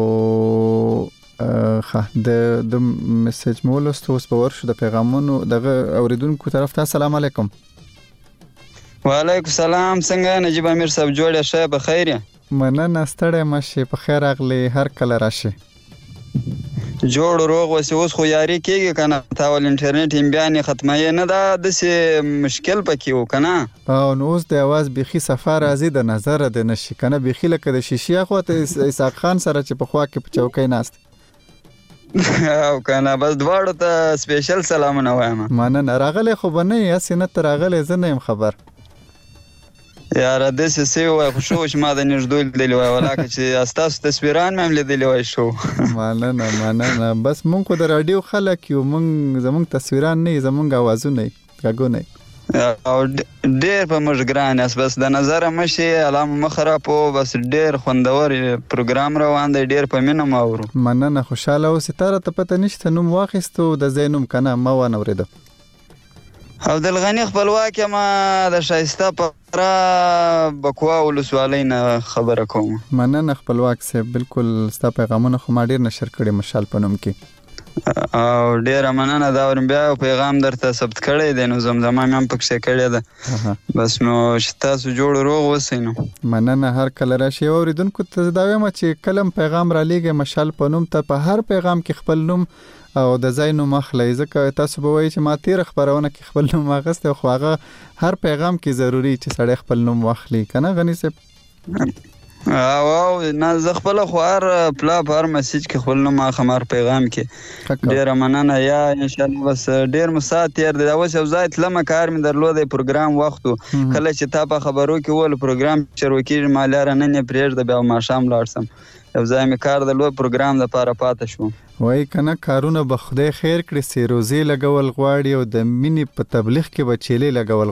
د میسج مولستو اوس به ورشو د پیغامونو دغه اوریدونکو طرف ته. السلام علیکم. وعلیکم السلام. څنګه نجیب امیر صاحب جوړه شه په خیر یې؟ مننه ستړی مشي، په خیر راغلی، هر کله راشي. جوړ روغ وسی. اوس خو یاري کېږي که نه؟ تا ول انټرنیټ امبیانې ختمایې نه ده، داسې مشکل پکې و که نه؟ او نو اوس د اواز بیخي صفا راځي، د نظره د نشي که نه، بیخي لکه د شیشې اخوا ته اسحاق خان سره چې په خوا کې په چوکۍ ناست. او که نه بس دواړو ته سپیشل سلامونه وایم. مننه. راغلی خو به نه یې، هسې نه ته راغلی، زه نه یم خبر. یاره داسې څه ووایه خو ښه و چې ما د نږدې لیدلي وای، ولاکه چې ستاسو تصویران مې هم لیدلي وای ښه و. مننه. بس مونږ خو د راډیو خلک یو، زمونږ تصویران نه یي، زمونږ اوازونه یي، غږونه یي. او ډېر په موږ ګران یاست، بس د نظره مشي الله مو مه خرابوه، بس ډېر خوندور پروګرام روان دی، ډېر په مینه مو اورو. مننه. خوشحاله اوسې. تا راته پته نشته نوم واخیستو د ځای نوم که نه؟ ما وانه اورېده. عبدالغني خپلواک یم، د ښایسته پره بکوا ولسوالۍ نه خبره کوم. مننه خپلواک صاحب. بالکل ستا پیغامونه خو ما ډېر نشر کړي مشال په نوم کې. او ډیره مننه دا ورم بیا پیغام درته ثبت کړی دی نو زمزمه مې هم پکښې کړې ده بس نو چې تاسو جوړ روغ اوسئ نو مننه هر کله راشي اوریدونکو ته دا وایم چې کلم پیغام را لیږي مشال په نوم ته په هر پیغام کې خپل نوم او د ځای نوم اخلئ ځکه تاسو به وایئ چې ما تېره خپرونه کې خپل نوم اخیستی خو هغه هر پیغام کې ضروري چې سړی خپل نوم واخلي که نه غني صاحب او نه زه خپله خو هر پلا په هر مسیج کې خپل نوم اخم هر پیغام کې ډېره مننه یا انشاءالله بس ډېر مو ساعت تېر دی دا اوس یو ځای تلمه کار مې درلودی پروګرام وخت و کله چې تا په خبرو کې وویل پروګرام شروع کېږي ما لاره نن یې پرېږده بیا ماښام لاړ سم یو ځای مې کار درلود پروګرام دپاره پاته شوم وایي که نه کارونه به خدای خیر کړي سیروزې لګول غواړي او د مینې په تبلیغ کې به چیلې لګول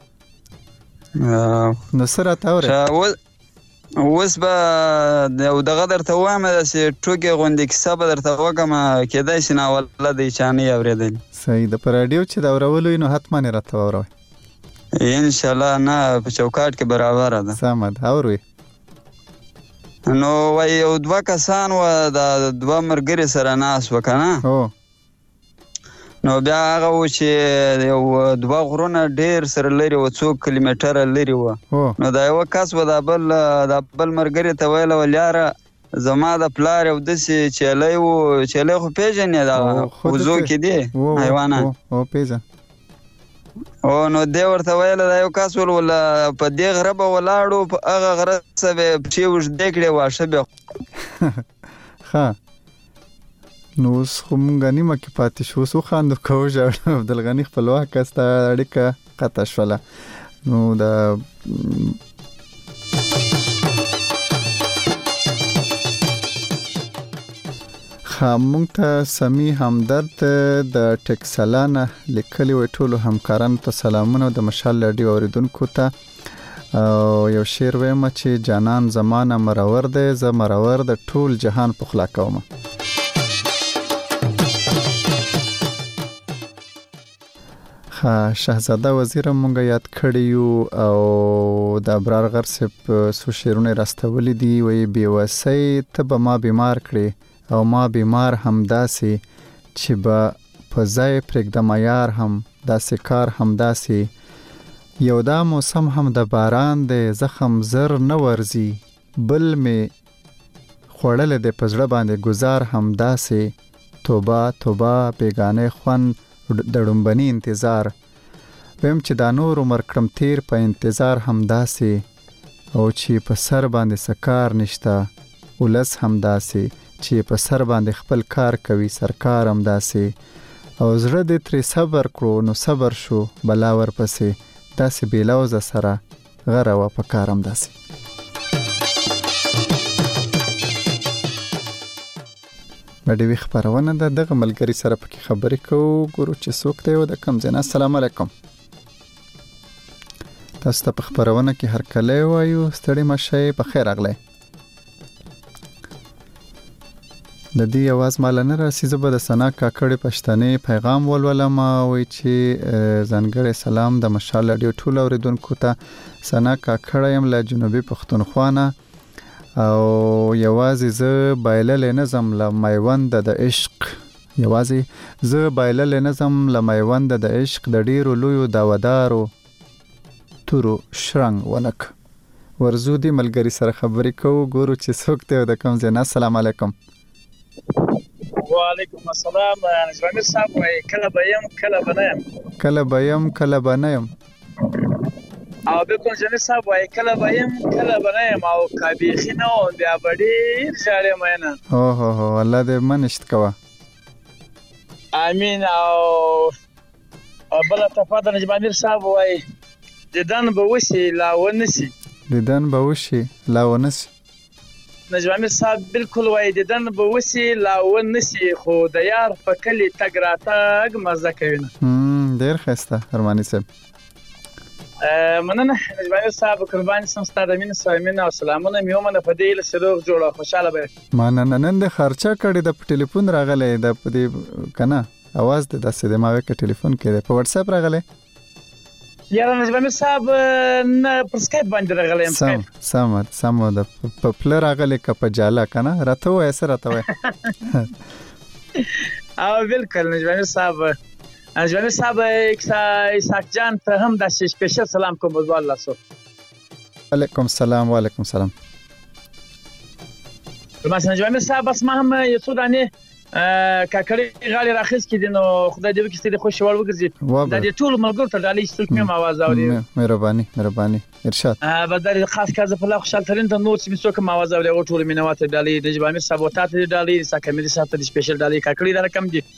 غواړي نو څه راته اورې اوس به دغه درته ووایم داسې ټوکې غوندې کیسه به درته وکړم کېدای شي ناوله دی چا نه یې اورېدلي صحیح ده په راډیو چې د اورولو وي نو حتما یې راته واوروئ انشاءالله نه په چوکاټ کې برابره ده سمه ده اوروئ نو وایي یو دوه کسان وه د دوه ملګري سره ناست وه که نه نو بیا هغه و چې یو دوه غرونه ډېر سره لرې وه څو کیلومیټره لرې وه نو دا یوه کس به دا بل ملګري ته ویله ویل یاره زما د پلار یو داسې چیلی و چیلی خو پېژنې دغه وزو کې دی حیوانات نو دی ورته ویله دا یو کس ویل په دې غره به ولاړو په هغه غره څه به یې پښې اوږدې کړې واښه به ښه نو اوس خو مونږ نیمه کې پاتې شو اوس وخاندو که وژاړو عبدالغني خپلواکه ستا اړیکه قطع شوله نو د مونږ ته سمی همدرد د ټکسلا نه لیکلي وی ټولو همکارانو ته سلامونه د مشال راډیو اوریدونکو ته او یو شعر ویمه چې جانان زمانه مرور دی زه مرور د ټول جهان په خلا کومه شهزاده وزیر مونږ یاد کړی یو او د ابرار غر صاحب څو شعرونه راستولی دي وایي بېوسۍ ته به ما بیمار کړې او ما بیمار همداسې چې به په ځای پرېږدم یار هم داسې کار همداسې یو دا موسم هم د باران دی زخم زر نه ورځي بل مې خوړلی دی په زړه باندې ګزار همداسې توبه توبه بېګانۍ خوند د ډومبني انتظار ویم چې دا نور عمر کړم تیر په انتظار همداسې او چې په سر باندې سکار نشته ولس همداسې چې په سر باندې خپل کار کوي سرکار همداسې او زړه دې ترې صبر کړو نو صبر شو بلا ورپسې داسې بېلوزه سره غره وه په کار همداسې بډیوي خبرونه ده دغه ملګری سره پکې خبرې کوو ګورو چې څوک دی او د کوم ځای نه السلام علیکم تاسو ته په خبرونه کې هرکلی وایو ستړي مه شئ په خیر راغلی د دې اواز ماله نه راسي زه به د ثنا کاکړې پښتنې پیغام ولولم وایي چې ځانګړی سلام د مشال راډیو ټولو اورېدونکو ته ثنا کاکړه یم له جنوبي پښتونخوا نه او یوازې زه بایللی نظم له میونده د عشق یوازې زه بایللی نظم له میونده د عشق د ډیرو لویو داودارو تورو شرنګ ونک ورزو دی ملګری سره خبرې کوو ګورو چې څوک دی د کوم ځای نه السلام علیکم وعلیکم السلام نجمامیر صاحب وایي کله به یم کله به نه یم کله به یم کله به نه یم او بالکل جميل صاحب وایي کله به یم کله به نه یم او که بیخي نه وم بیا به ډېر ژاړم ینه اوهو الله دې منشت کوه امین او بله تفاده نجمامیر صاحب وایي دیدن به وشي لا ونسي دیدن به وشي لا ونسي نجمامیر صاحب بالکل وایي دیدن به وشي لا ونسي خو د یار په کلي تګ راتګ مزه کوي نه ډېر ښایسته ارماني صاحب مننه نجمامیر صاحب قربان سم ستا د مینې سره مینه او سلامونه مې ومنه په دې هیله چې روغ جوړه خوشحاله به مننه نن دې خرچه کړې ده په ټلیفون راغلی ده په دې که نه اواز دې داسې دی ما وایي که ټلیفون کې دی په وټساپ راغلی یاره نجمامیر صاحب نه پر سکایپ باندې راغلی یم سمه ده په پله راغلی که په جاله که نه راته ووایه څه راته وایه بالکل نجم صاحب نجم صاحب اسحاق جان ته هم د سپیشل سلام کوم والله سو علیکم السلام و علیکم السلام مثلا نجم صاحب بس ما هم یو څو دانه کاکړي غالي راخص کې دي نو خدای دې وکړي چې خوشحال وګرځي دا دې ټول ملګرو ته ډالۍ ستل کوم आवाज اوري مهرباني ارشاد بدر خاص کازه په لا خوشحال ترين ته نو چې څوک आवाज اوري او ټول مینواته ډالۍ د جبامیر صاحب ته ډالۍ ساکمې ساته د سپیشل ډالۍ کاکړي دا رقم دي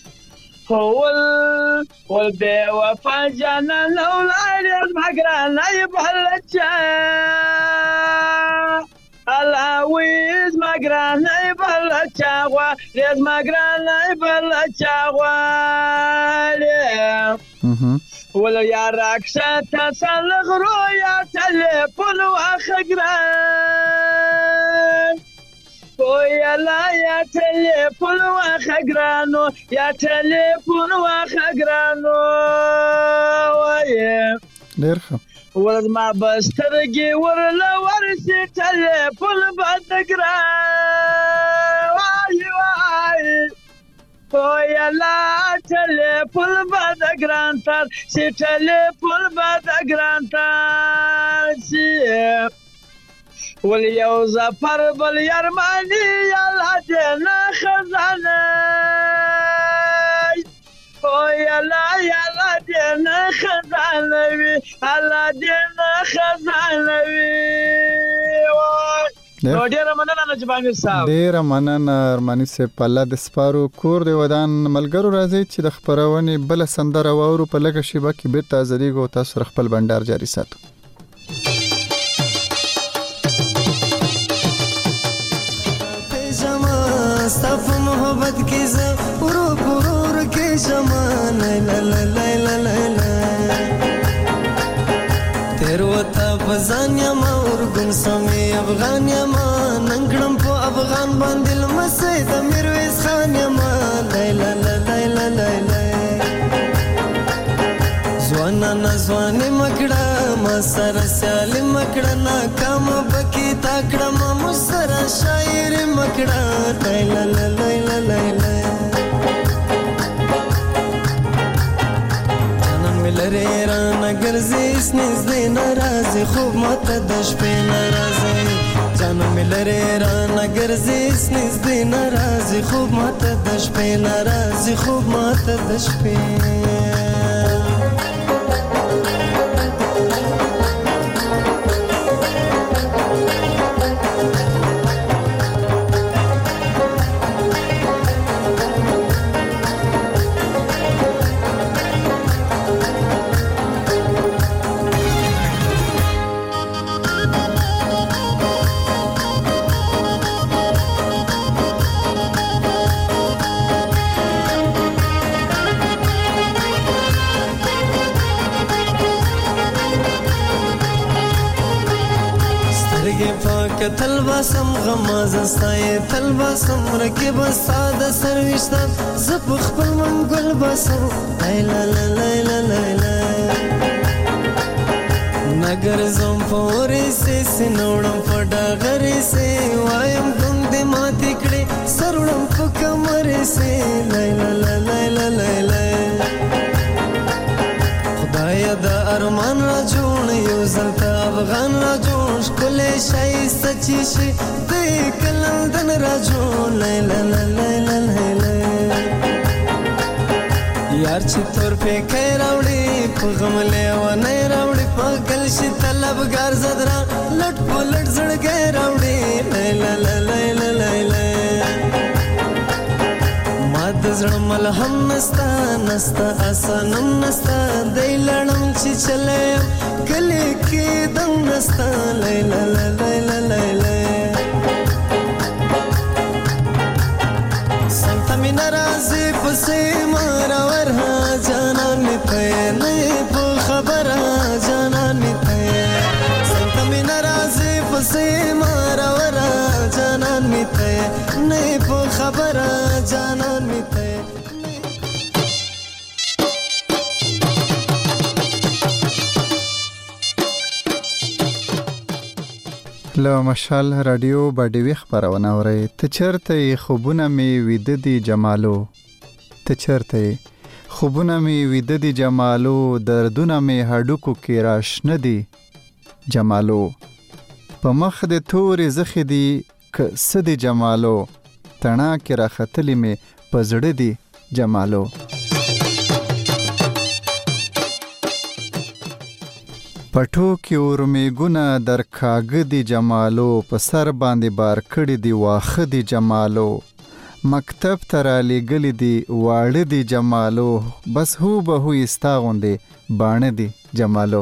ول به وفا جانا لولای مګران نه بهلچا Alawiz magranay balla chagwa les magranay balla chagwa wala ya raksha tasalghro ya telefon wa khagran ya la ya telefon wa khagrano ya telefon wa khagrano درخه ورځ ما بسترګي ورلا ورسي ټلیفون بدګرا وای یا لا ټلیفون بدګران تر سي ټلیفون بدګران تر سي ول یو زفر بل یرمانی یا لا دنا خزانه یا لا دنا خزانوي الله دنا خزانوي نو ډیر مننه نجبامیر صاحب ډیر مننه ارمانی صاحب په الله د سپارو کور دی ودان ملګرو راځي چې د خبرونه بل سندره وورو په لګه شیبه کې بیرته ازریګو تاسو خپل بندر جاری ساتو صف محبت کی زورو پرور کے زمان لا لا لا لا لا تیرو تا بزان یا ما ورګن سمي افغان یا ما ننګړم په افغان باندې لمسه د میرویس خان یا ما لا لا لا لا لا لا زوانا نزوانه مکړه ما سره سال مکړه نا کام بکی تاکړه ما مسره شاعر مکړه لا لا لا لا لا جانان ملره را نګر زیس نس دې ناراض خوب ماته د شپې ناراض جانان ملره را نګر زیس نس دې ناراض خوب ماته د شپې ناراض خوب ماته د شپې تلباسم غماز استای تلباسم رکب ساده سرويشتا زپ خپل منګل باسم لا لا لا لا لا نګر زم پورې سي سنوړم پډا غري سي وایم ګوند ماتې کړې سرړم په کمرې سي لا لا لا لا لا خدای دا ارمان را جوړ یو زلتا افغان را جوړ کله شای سچي شي د کلندن را جوړ لا لا لا لا لا یار چې تور په کې راوړي په غم له و نه راوړي په گل شي طلبګار زدرا لټ په لټ زړګي راوړي لا لا لا لا لا ماد زړه ملهم نستا نستا اسانم نستا دای لړم چې چلے کله کې دم نستا لا لا لا لا لا سنت می ناراضي پسې مارا ورها جانان می ته نه په خبره جانان می ته سنت می ناراضي پسې مارا ورها جانان می ته نه په خبره جانان می ته له مشال رادیو باندې خبرونه اوري ته چرته خوبونه می وید دي جمالو ته چرته خوبونه می ویده دی جمالو دردونه می هډوکو کې راشنه دی جمالو په مخ د تورې زخې دی که څه دی جمالو تڼا کې راختلی می په زړه دی جمالو پټو کې اورمیګونه در کاږه دی جمالو په سر باندې بار کړی دی واخه دی جمالو مکتب ته رالیږلی دی واړه دی جمالو بس هو به هوی ستا غوندې باڼه دی جمالو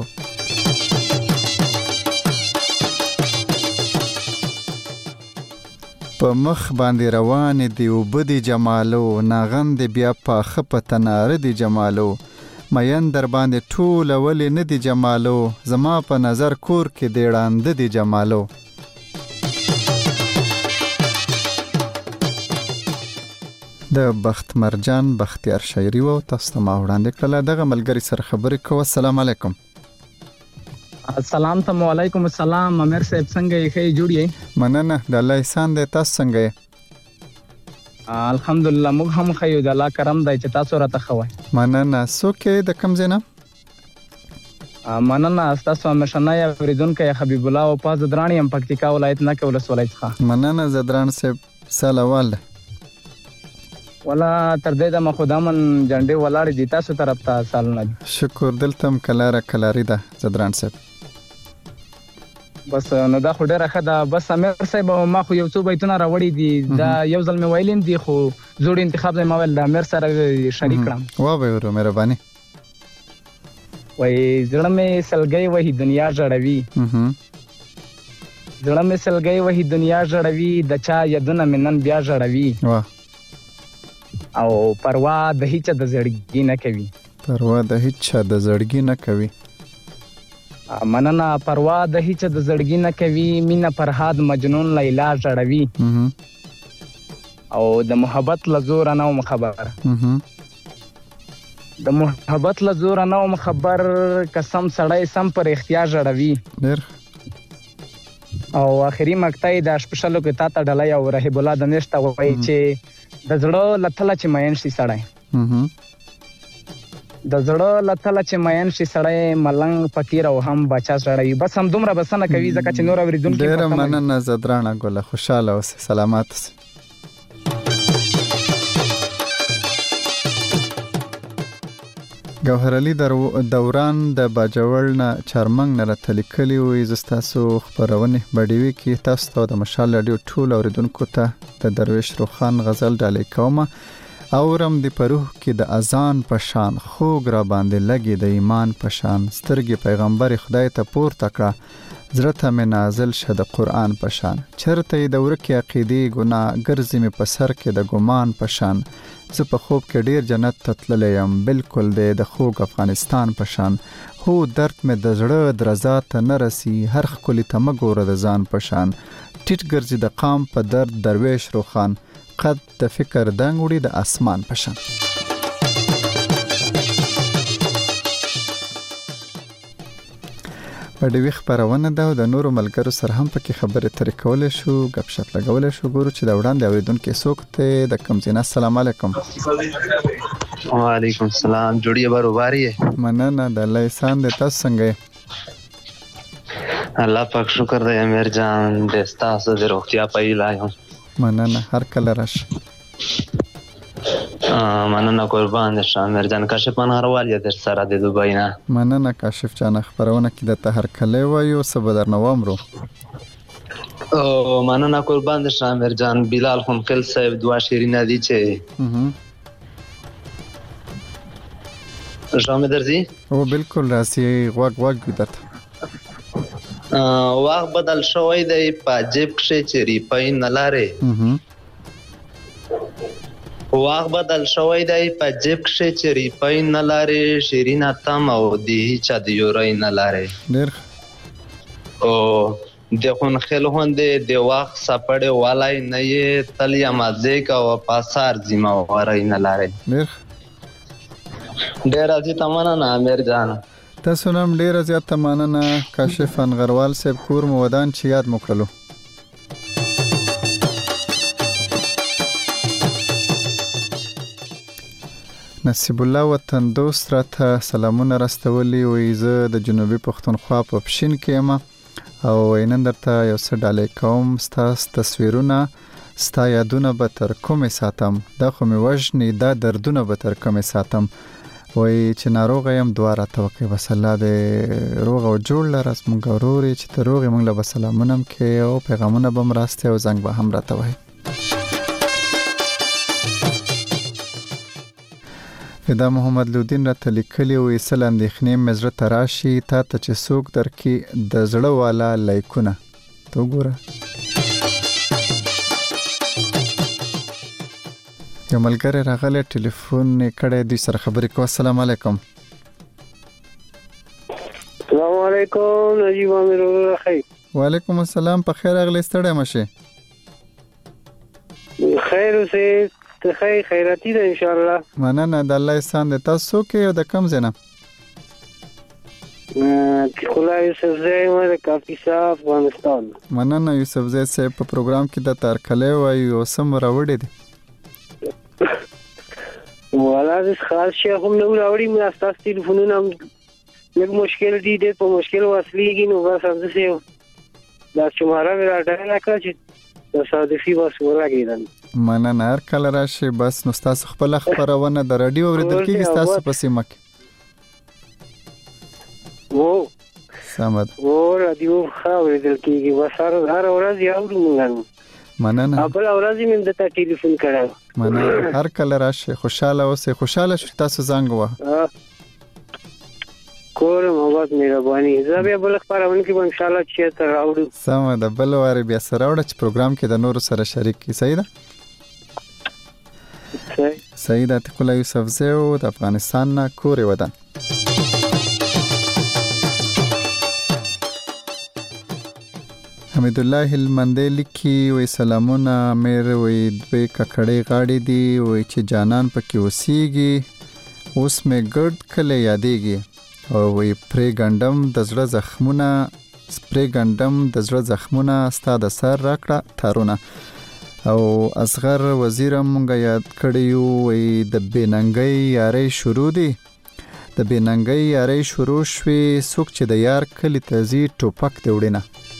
په مخ باندې روانې دی اوبه دی جمالو ناغند بیا پاخه په تناره دی جمالو مین در باندې ټوله ولې نه دی جمالو زما په نظر کور کې دی ړانده دی جمالو د بخت مرجان بختیار شاعري و تاسو ته ما وړاندې کړله دغه ملګري سره خبرې کوو السلام علیکم السلام ته وعلیکم السلام امیر صاحب څنګه یې ښه جوړ یې مننه د الله احسان دی تاسو څنګه یې الحمدلله موږ هم ښه یو د الله کرم دی چې تاسو راته ښه وایي مننه څوک یې د کوم ځای نه مننه ستاسو همیشنی اورېدونکی حبیب الله وپاز زدران یم پکتیکا ولایت نکې ولسوالۍ څخه مننه زدران صاحب سلوال ولا تر دې دمه خو دامن جنډې ولاړې دي تاسو طرف ته سالونه دي شکر دلته هم کلاري ده زدران صاحب بس نو دا خو ډېره ښه ده بس امیر صاحب ما خو یو څو بیتونه راوړي دي دا یو ځل مې ویلیم دي خو زوړ انتخاب ځای ما ویل د امیر سره شریک کړم وابه ورو مهرباني وای زړه مې سلګۍ وهي دنیا ژړوي زړه مې سلګۍ وهي دنیا ژړوي د چا یادونه مې نن بیا ژړوي او پروا د هیڅ د زړګي نه کوي پروا د هیڅ د زړګي نه کوي مننه پروا د هیڅ د زړګي نه کوي مینا فرهاد مجنون لیلا ژړوي او د محبت لزور نه خبر د محبت لزور نه خبر قسم سړی سم پر اختیار ژړوي او اخري مقطع د سپیشلو کې تا ته ډلای او رهب الله د نشته وایي چې د زړه لتل چې مین شي سړی د زړه لتل چې مین شي سړی ملنګ فقیر او هم بچا سړی بس هم دومره بسنه کوي ځکه چې نور اوریدونکو ډېر مننه زدرانه ګله خوشاله اوسې سلامات اوسې ګوهر علي دوران د باجوړ نه چارمنګ نه راته لیکلي وي زه ستاسو خپرونې بډیوي کې تاسو ته د مشال راډیو ټول اوریدونکو ته د درویش روخان غزل ډالۍ کوم اورم د پروح کې د اذان په شان خوږ را باندې لګي د ایمان په شان سترګې پیغمبر خدای ته پورته کړه زړه ته مې نازل شه د قرآن په شان چرته یې د ورکې عقیدې ګناه ګرځي مې په سر کې د ګمان په شان زه په خوب کې ډیر جنت ته تللی یم بالکل دی د خوږ افغانستان په شان هو درد مې د زړه درزا ته نه رسي هر ښکلي ته مه ګوره د ځان په شان ټیټ ګرځي د قام په درد درویش روخان قد د فکر دنګ وړي د اسمان په شان په ډیوي خپرونه ده او د نورو ملګرو سره هم پکې خبرې ترې کولی شو ګپ شپ لګولی شو ګورو چې د وړاندې اورېدونکي څوک دی د کوم ځای نه السلام علیکم وعلیکم السلام جوړیه بروباري مننه د الله احسان دی تاسو څنګه یې الله پاک شکر دی امیر جان د ستاسو د روغتیا په هیله یم مننه هر کله راشئ مننه قربان شم امیر جان کاشف منهروال یې در سره د دوبۍ نه مننه کاشف جان خبرونه کې د ته هر کله وایو څه به درنه وامرو مننه قربان شم امیر جان بلال خنخیل صاحب دعا شیرینه دي چې شامه درځي او بالکل راسي غوږ درته واغ بدل شوی دی په جیب کې چری پاین نه لاره واغ بدل شوی دی په جیب کې چری پاین نه لاره شیرینه تم او دی چا دی یورای نه لاره ډیر او د خون خل هوندې د واغ سپړې والای نه یې تلیا مازه کا او پاسار ذمہ وارای نه لاره ډیر ازي تمنا نه امیر جان تاسو نام ډیر زیات مننه کاشف انغروال صاحب کور مو ودان چې یاد مو کړلو نصیب الله وطن دوست راته سلامونه راستولي وي زه د جنوبي پښتونخوا په پښین کې یم او نن درته یو څه ډالۍ کوم. ستاسو تصویرونه ستا یادونه به تر کومې ساتم، دا خو مې وژني، دا دردونه به تر کومې ساتم. وایي چې ناروغه یم دعا راته وکړئ، بس الله دې روغ او جوړ لره. زموږ ورور یې چې ته روغ یې، موږ له به سلامونه هم کوې او پیغامونه به هم راستې او زنګ به هم راته وایي. فدا محمد لودین راته لیکلي وایي سل اندېښنې مې زړه ته راشي، تا ته چې څوک درکړي د زړه والا لایکونه. ته وګوره یو ملګری راغلی ټلیفون یې کړی، دوی سره خبرې کوو. السلام علیکم. السلام علیکم نجیب امیر خیر. وعلیکم السلام، په خیر راغلی، ستړی مه شې. خیر اوسې، ته خیراتي ده انشاءالله. مننه، د الله احسان دی. تاسو څوک یې او د کوم ځای نه؟ خلا یوسفزی یم د کاپیسا افغانستان. مننه یوسفزی صاحب، په پروګرام کې د تارکلی وایي او څه مو راوړی دی؟ والا د خاص شي هم نه راوړي، مې ستاسو ټلیفونونه هم لږ مشکل دي، ډېر په مشکل وصلېږي، نو بس همداسې دا شماره مې را ډایل کړه چې تصادفي بس ولګېدل. مننه، هر کله راشئ. بس نو ستاسو خپله خپرونه د راډیو اورېدل کېږي ستاسو په سیمه کې؟ هو سمه ده، هو راډیو ښه اورېدل کېږي، بس هر ورځ یې اورو موږ. مننه، بل ورځ مې درته ټلیفون کړی. مننه، هر کله راشئ، خوشاله اوسئ. خوشاله شو تاسو زنګ ووهه. کور محبت مهرباني. زه بیا بل خبرونه کې ان شاء الله چې ته راوړو. سمه ده، بل واره بیا سره راوړه چې پروګرام کې د نورو سره شریک کړي. صحیح ده؟ صحیح ده. تقلا یوسفزی د افغانستان نه کور ودان. حمید الله هلمندی لیکي وی سلامونه امیر، وی دوی ککړې غاړې دي، وی چې جانان پکې وسیږي، اوس مې ګرد کله یادېږي، او وی پرې ګندم د زړه زخمونه، سپرې ګندم د زړه زخمونه، ستا د سر راکړه تارونه. او اصغر وزیر مونږ یاد کړیو، وی د بېننګۍ یارۍ شروع دي، د بېننګۍ یارۍ شروع شوې، څوک چې د یار کلي ته ځي ټوپک دی وړینه.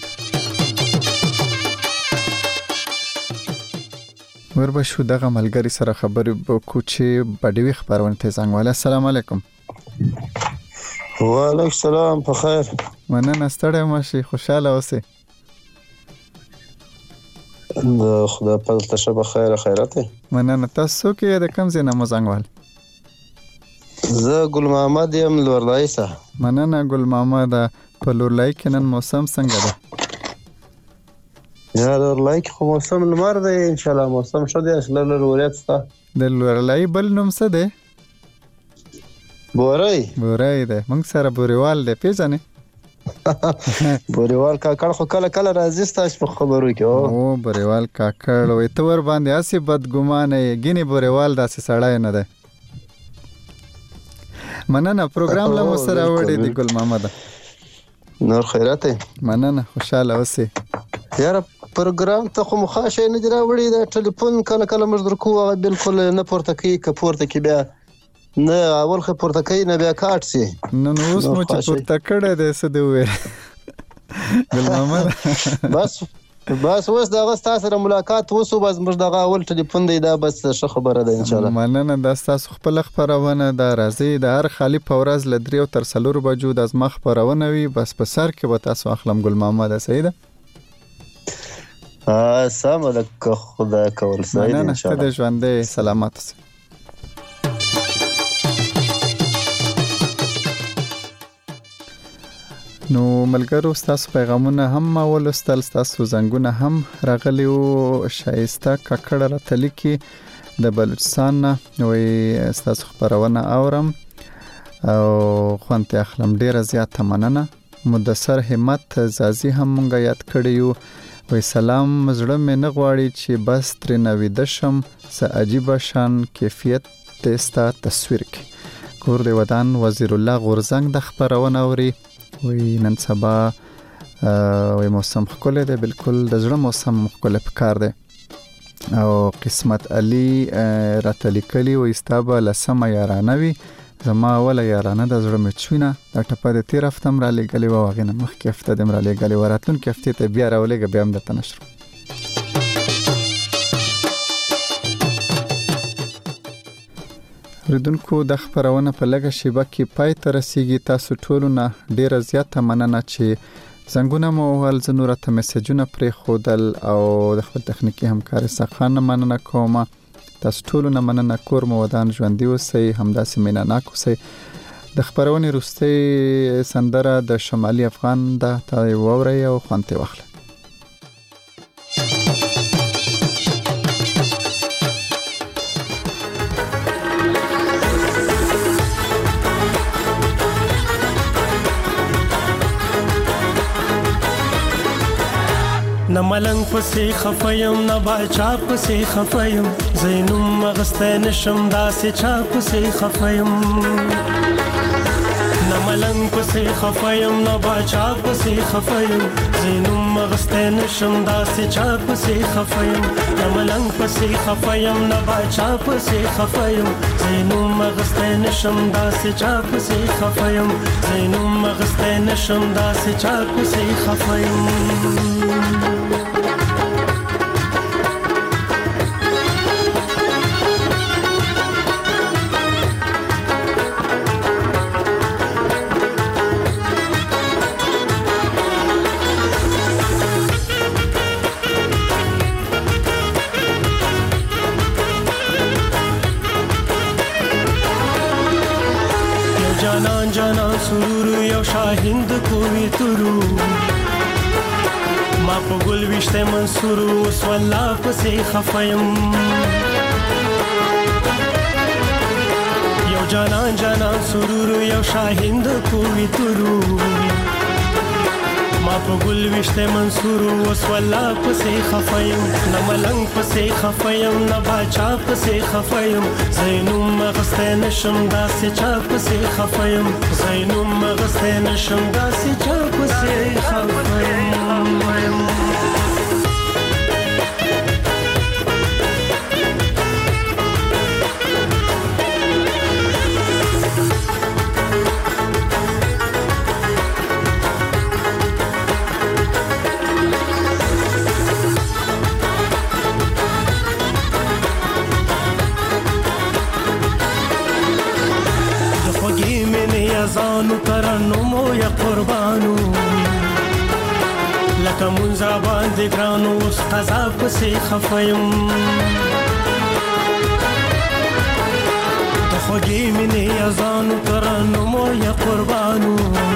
وربشو دغه ملګری سره خبرې وکړو چې بډوي خبرونه ته زنګ واله. السلام علیکم. وعلیکم السلام، په خیر. مننه، ستړی مه شئ، خوشاله اوسئ. د خدای په تشه په خیر خیرات. مننه، تاسو څوک یې، د کوم ځای نه مو زنګ وال؟ زه ګل محمد یم لورلای څخه. مننه ګل محمد، په لورلای کې نن موسم څنګه ده؟ یا لورلای کې خو موسم لمر دی، ان شاء الله موسم ښه دی. اصل لورلیت ستا د لورلای بل نوم څه دی؟ بورای. بورای دی، موږ سره بوریوال دی، پیژنې؟ بوریوال کاکړ خو کله کله راځي ستاسو په خبرو کې. او بوریوال کاکړ وي، ته ور باندې هسې بدګمانه یې، ګینې بوریوال داسې سړی نه دی. مننه، پروګرام له مو سره وړی دی ګل محمد. نور خیرات. مننه، خوشاله اوسئ. یاره پروګرام ته خو مخاشه نه دی راوړی، دا ټلیفون کله کله موږ درکو هغه بالکل نه پورته کوي، که پورته کوي بیا نه اول خو پورته کوي نه بیا کاټ سي. نو اوس مو چې پورته کړی دی څه دی وویل ګل محمد؟ بس اوس دغه ستاسو سره ملاقات وسو، بس موږ دغه اول ټلیفون دی، دا بس ښه خبره ده ان شاء الله. مننه، دا ستاسو خپله خپرونه ده، راځئ د هر خالي په ورځ له 3 تر 4 بجو د زما خپرونه وي، بس په سر کې به تاسو اخلم ګل محمد. صحیح ده؟ سمه ده، خدا کول صحیح ده ان شاء الله. مننه، ته د ژوندې سلامت اوسئ. نو ملګرو، ستاسو پیغامونه هم ولوستل، ستاسو زنګونه هم راغلي وو. شایسته ککړ راته لیکي د بلوچستان نه، وایي ستاسو خپرونه اورم او خوند ترې اخلم، ډېره زیاته مننه. مدثر همت زازي هم مونږ یاد کړی یو، وایي سلام، زړه مې نه غواړي چې بس ترېنه ویده شم، څه عجیبه شان کیفیت دی ستا تصویر کې. کور د ودان وزیر الله غورزنګ د خپرونه اوري، وی نن سبا وی موسم ښکلی دی، بالکل د زړه موسم ښکلی پکار دی. او قسمت علي راته لیکلي و استابه لسمه یارانه وي زما اوله یارانه د زړه مې چوینه دا ټپه د تیر هفته هم را لېږلې وه هغې نه مخکې هفته دې هم را لېږلې وه راتلونکې هفتې ته بیا راولېږه بیا هم درته نشر اوریدونکو د خپرونه په لږه شیبه کې پای ته رسیږي تاسو ټولو نه ډیره زیاته مننه چې زنګونه مو وهل زه نور ته میسجونه پرېښودل او د خپل تخنیکي همکار اسحاق خان نه مننه کوم تاسو ټولو نه مننه کور مو ودان ژوندي اوسئ همداسې مینه ناک اوسئ د خپرونې وروستۍ سندره د شمالي افغان ده تا یې واورئ او خوند ترې واخلئ نه ملنګ پسې خفیم نه باچا پسې خفیم زینوم مغسته نشم داسې چا پسې خفیم نه ملنګ پسې خفیم نه باچا پسې خفیم زینوم مغسته نشم داسې چا پسې خفیم نه ملنګ پسې خفیم نه باچا پسې خفیم زینوم مغسته نشم داسې چا پسې خفیم زینوم مغسته نشم داسې چا پسې خفیم جانان سرور یو شاهند کوي ترو ما په ګل وشته منصور اوس والله پسې خفیم یو جانان سرور یو شاهند کوي ترو ما په ګل وشته منصور اوس والله پسې خفیم نه ملنګ پسې خفیم نه باچا پسې خفیم زینوم مغسته نشم داسې چا پسې خفیم زینوم مغسته نشم داسې چا پسې خفیم زانو ترنمو یا قربانو لکه منځه باندې ګرانو اوس قضا پسې خفیم د خوږې مینې زانو ترنمو یا قربانو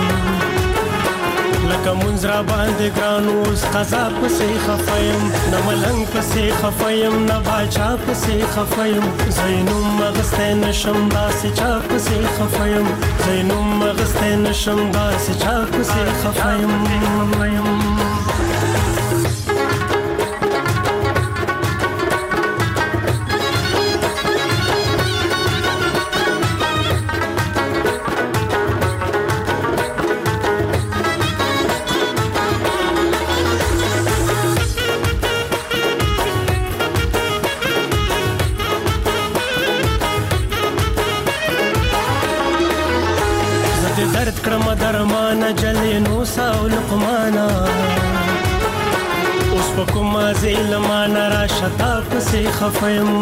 لکه منځه باندې ګرانو اوس قضا پسې خفیم نه ملنګ پسې خفیم نه باچا پسې خفیم زینوم مغسته نشم داسې چا پسې خفیم زینوم مغسته نشم داسې چا پسې خفیم درد کړم درمانه جلینو ساو لقمانا اوس په کومه زیلمانه را شتا پسې خفیم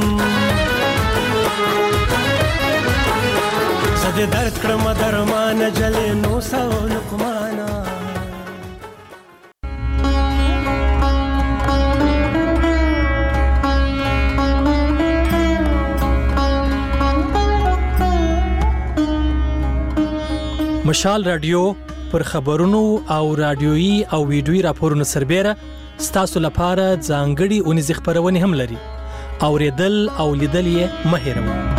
زه درد کړم درمانه جلینو ساو لقمانا مشال رادیو پر خبرونو او رادیويي او ویډیويي راپورونو سربېره ستاسو لپاره ځانګړي اونیز خبرونه هم لري اوریدل او لیدل یې مه هېروئ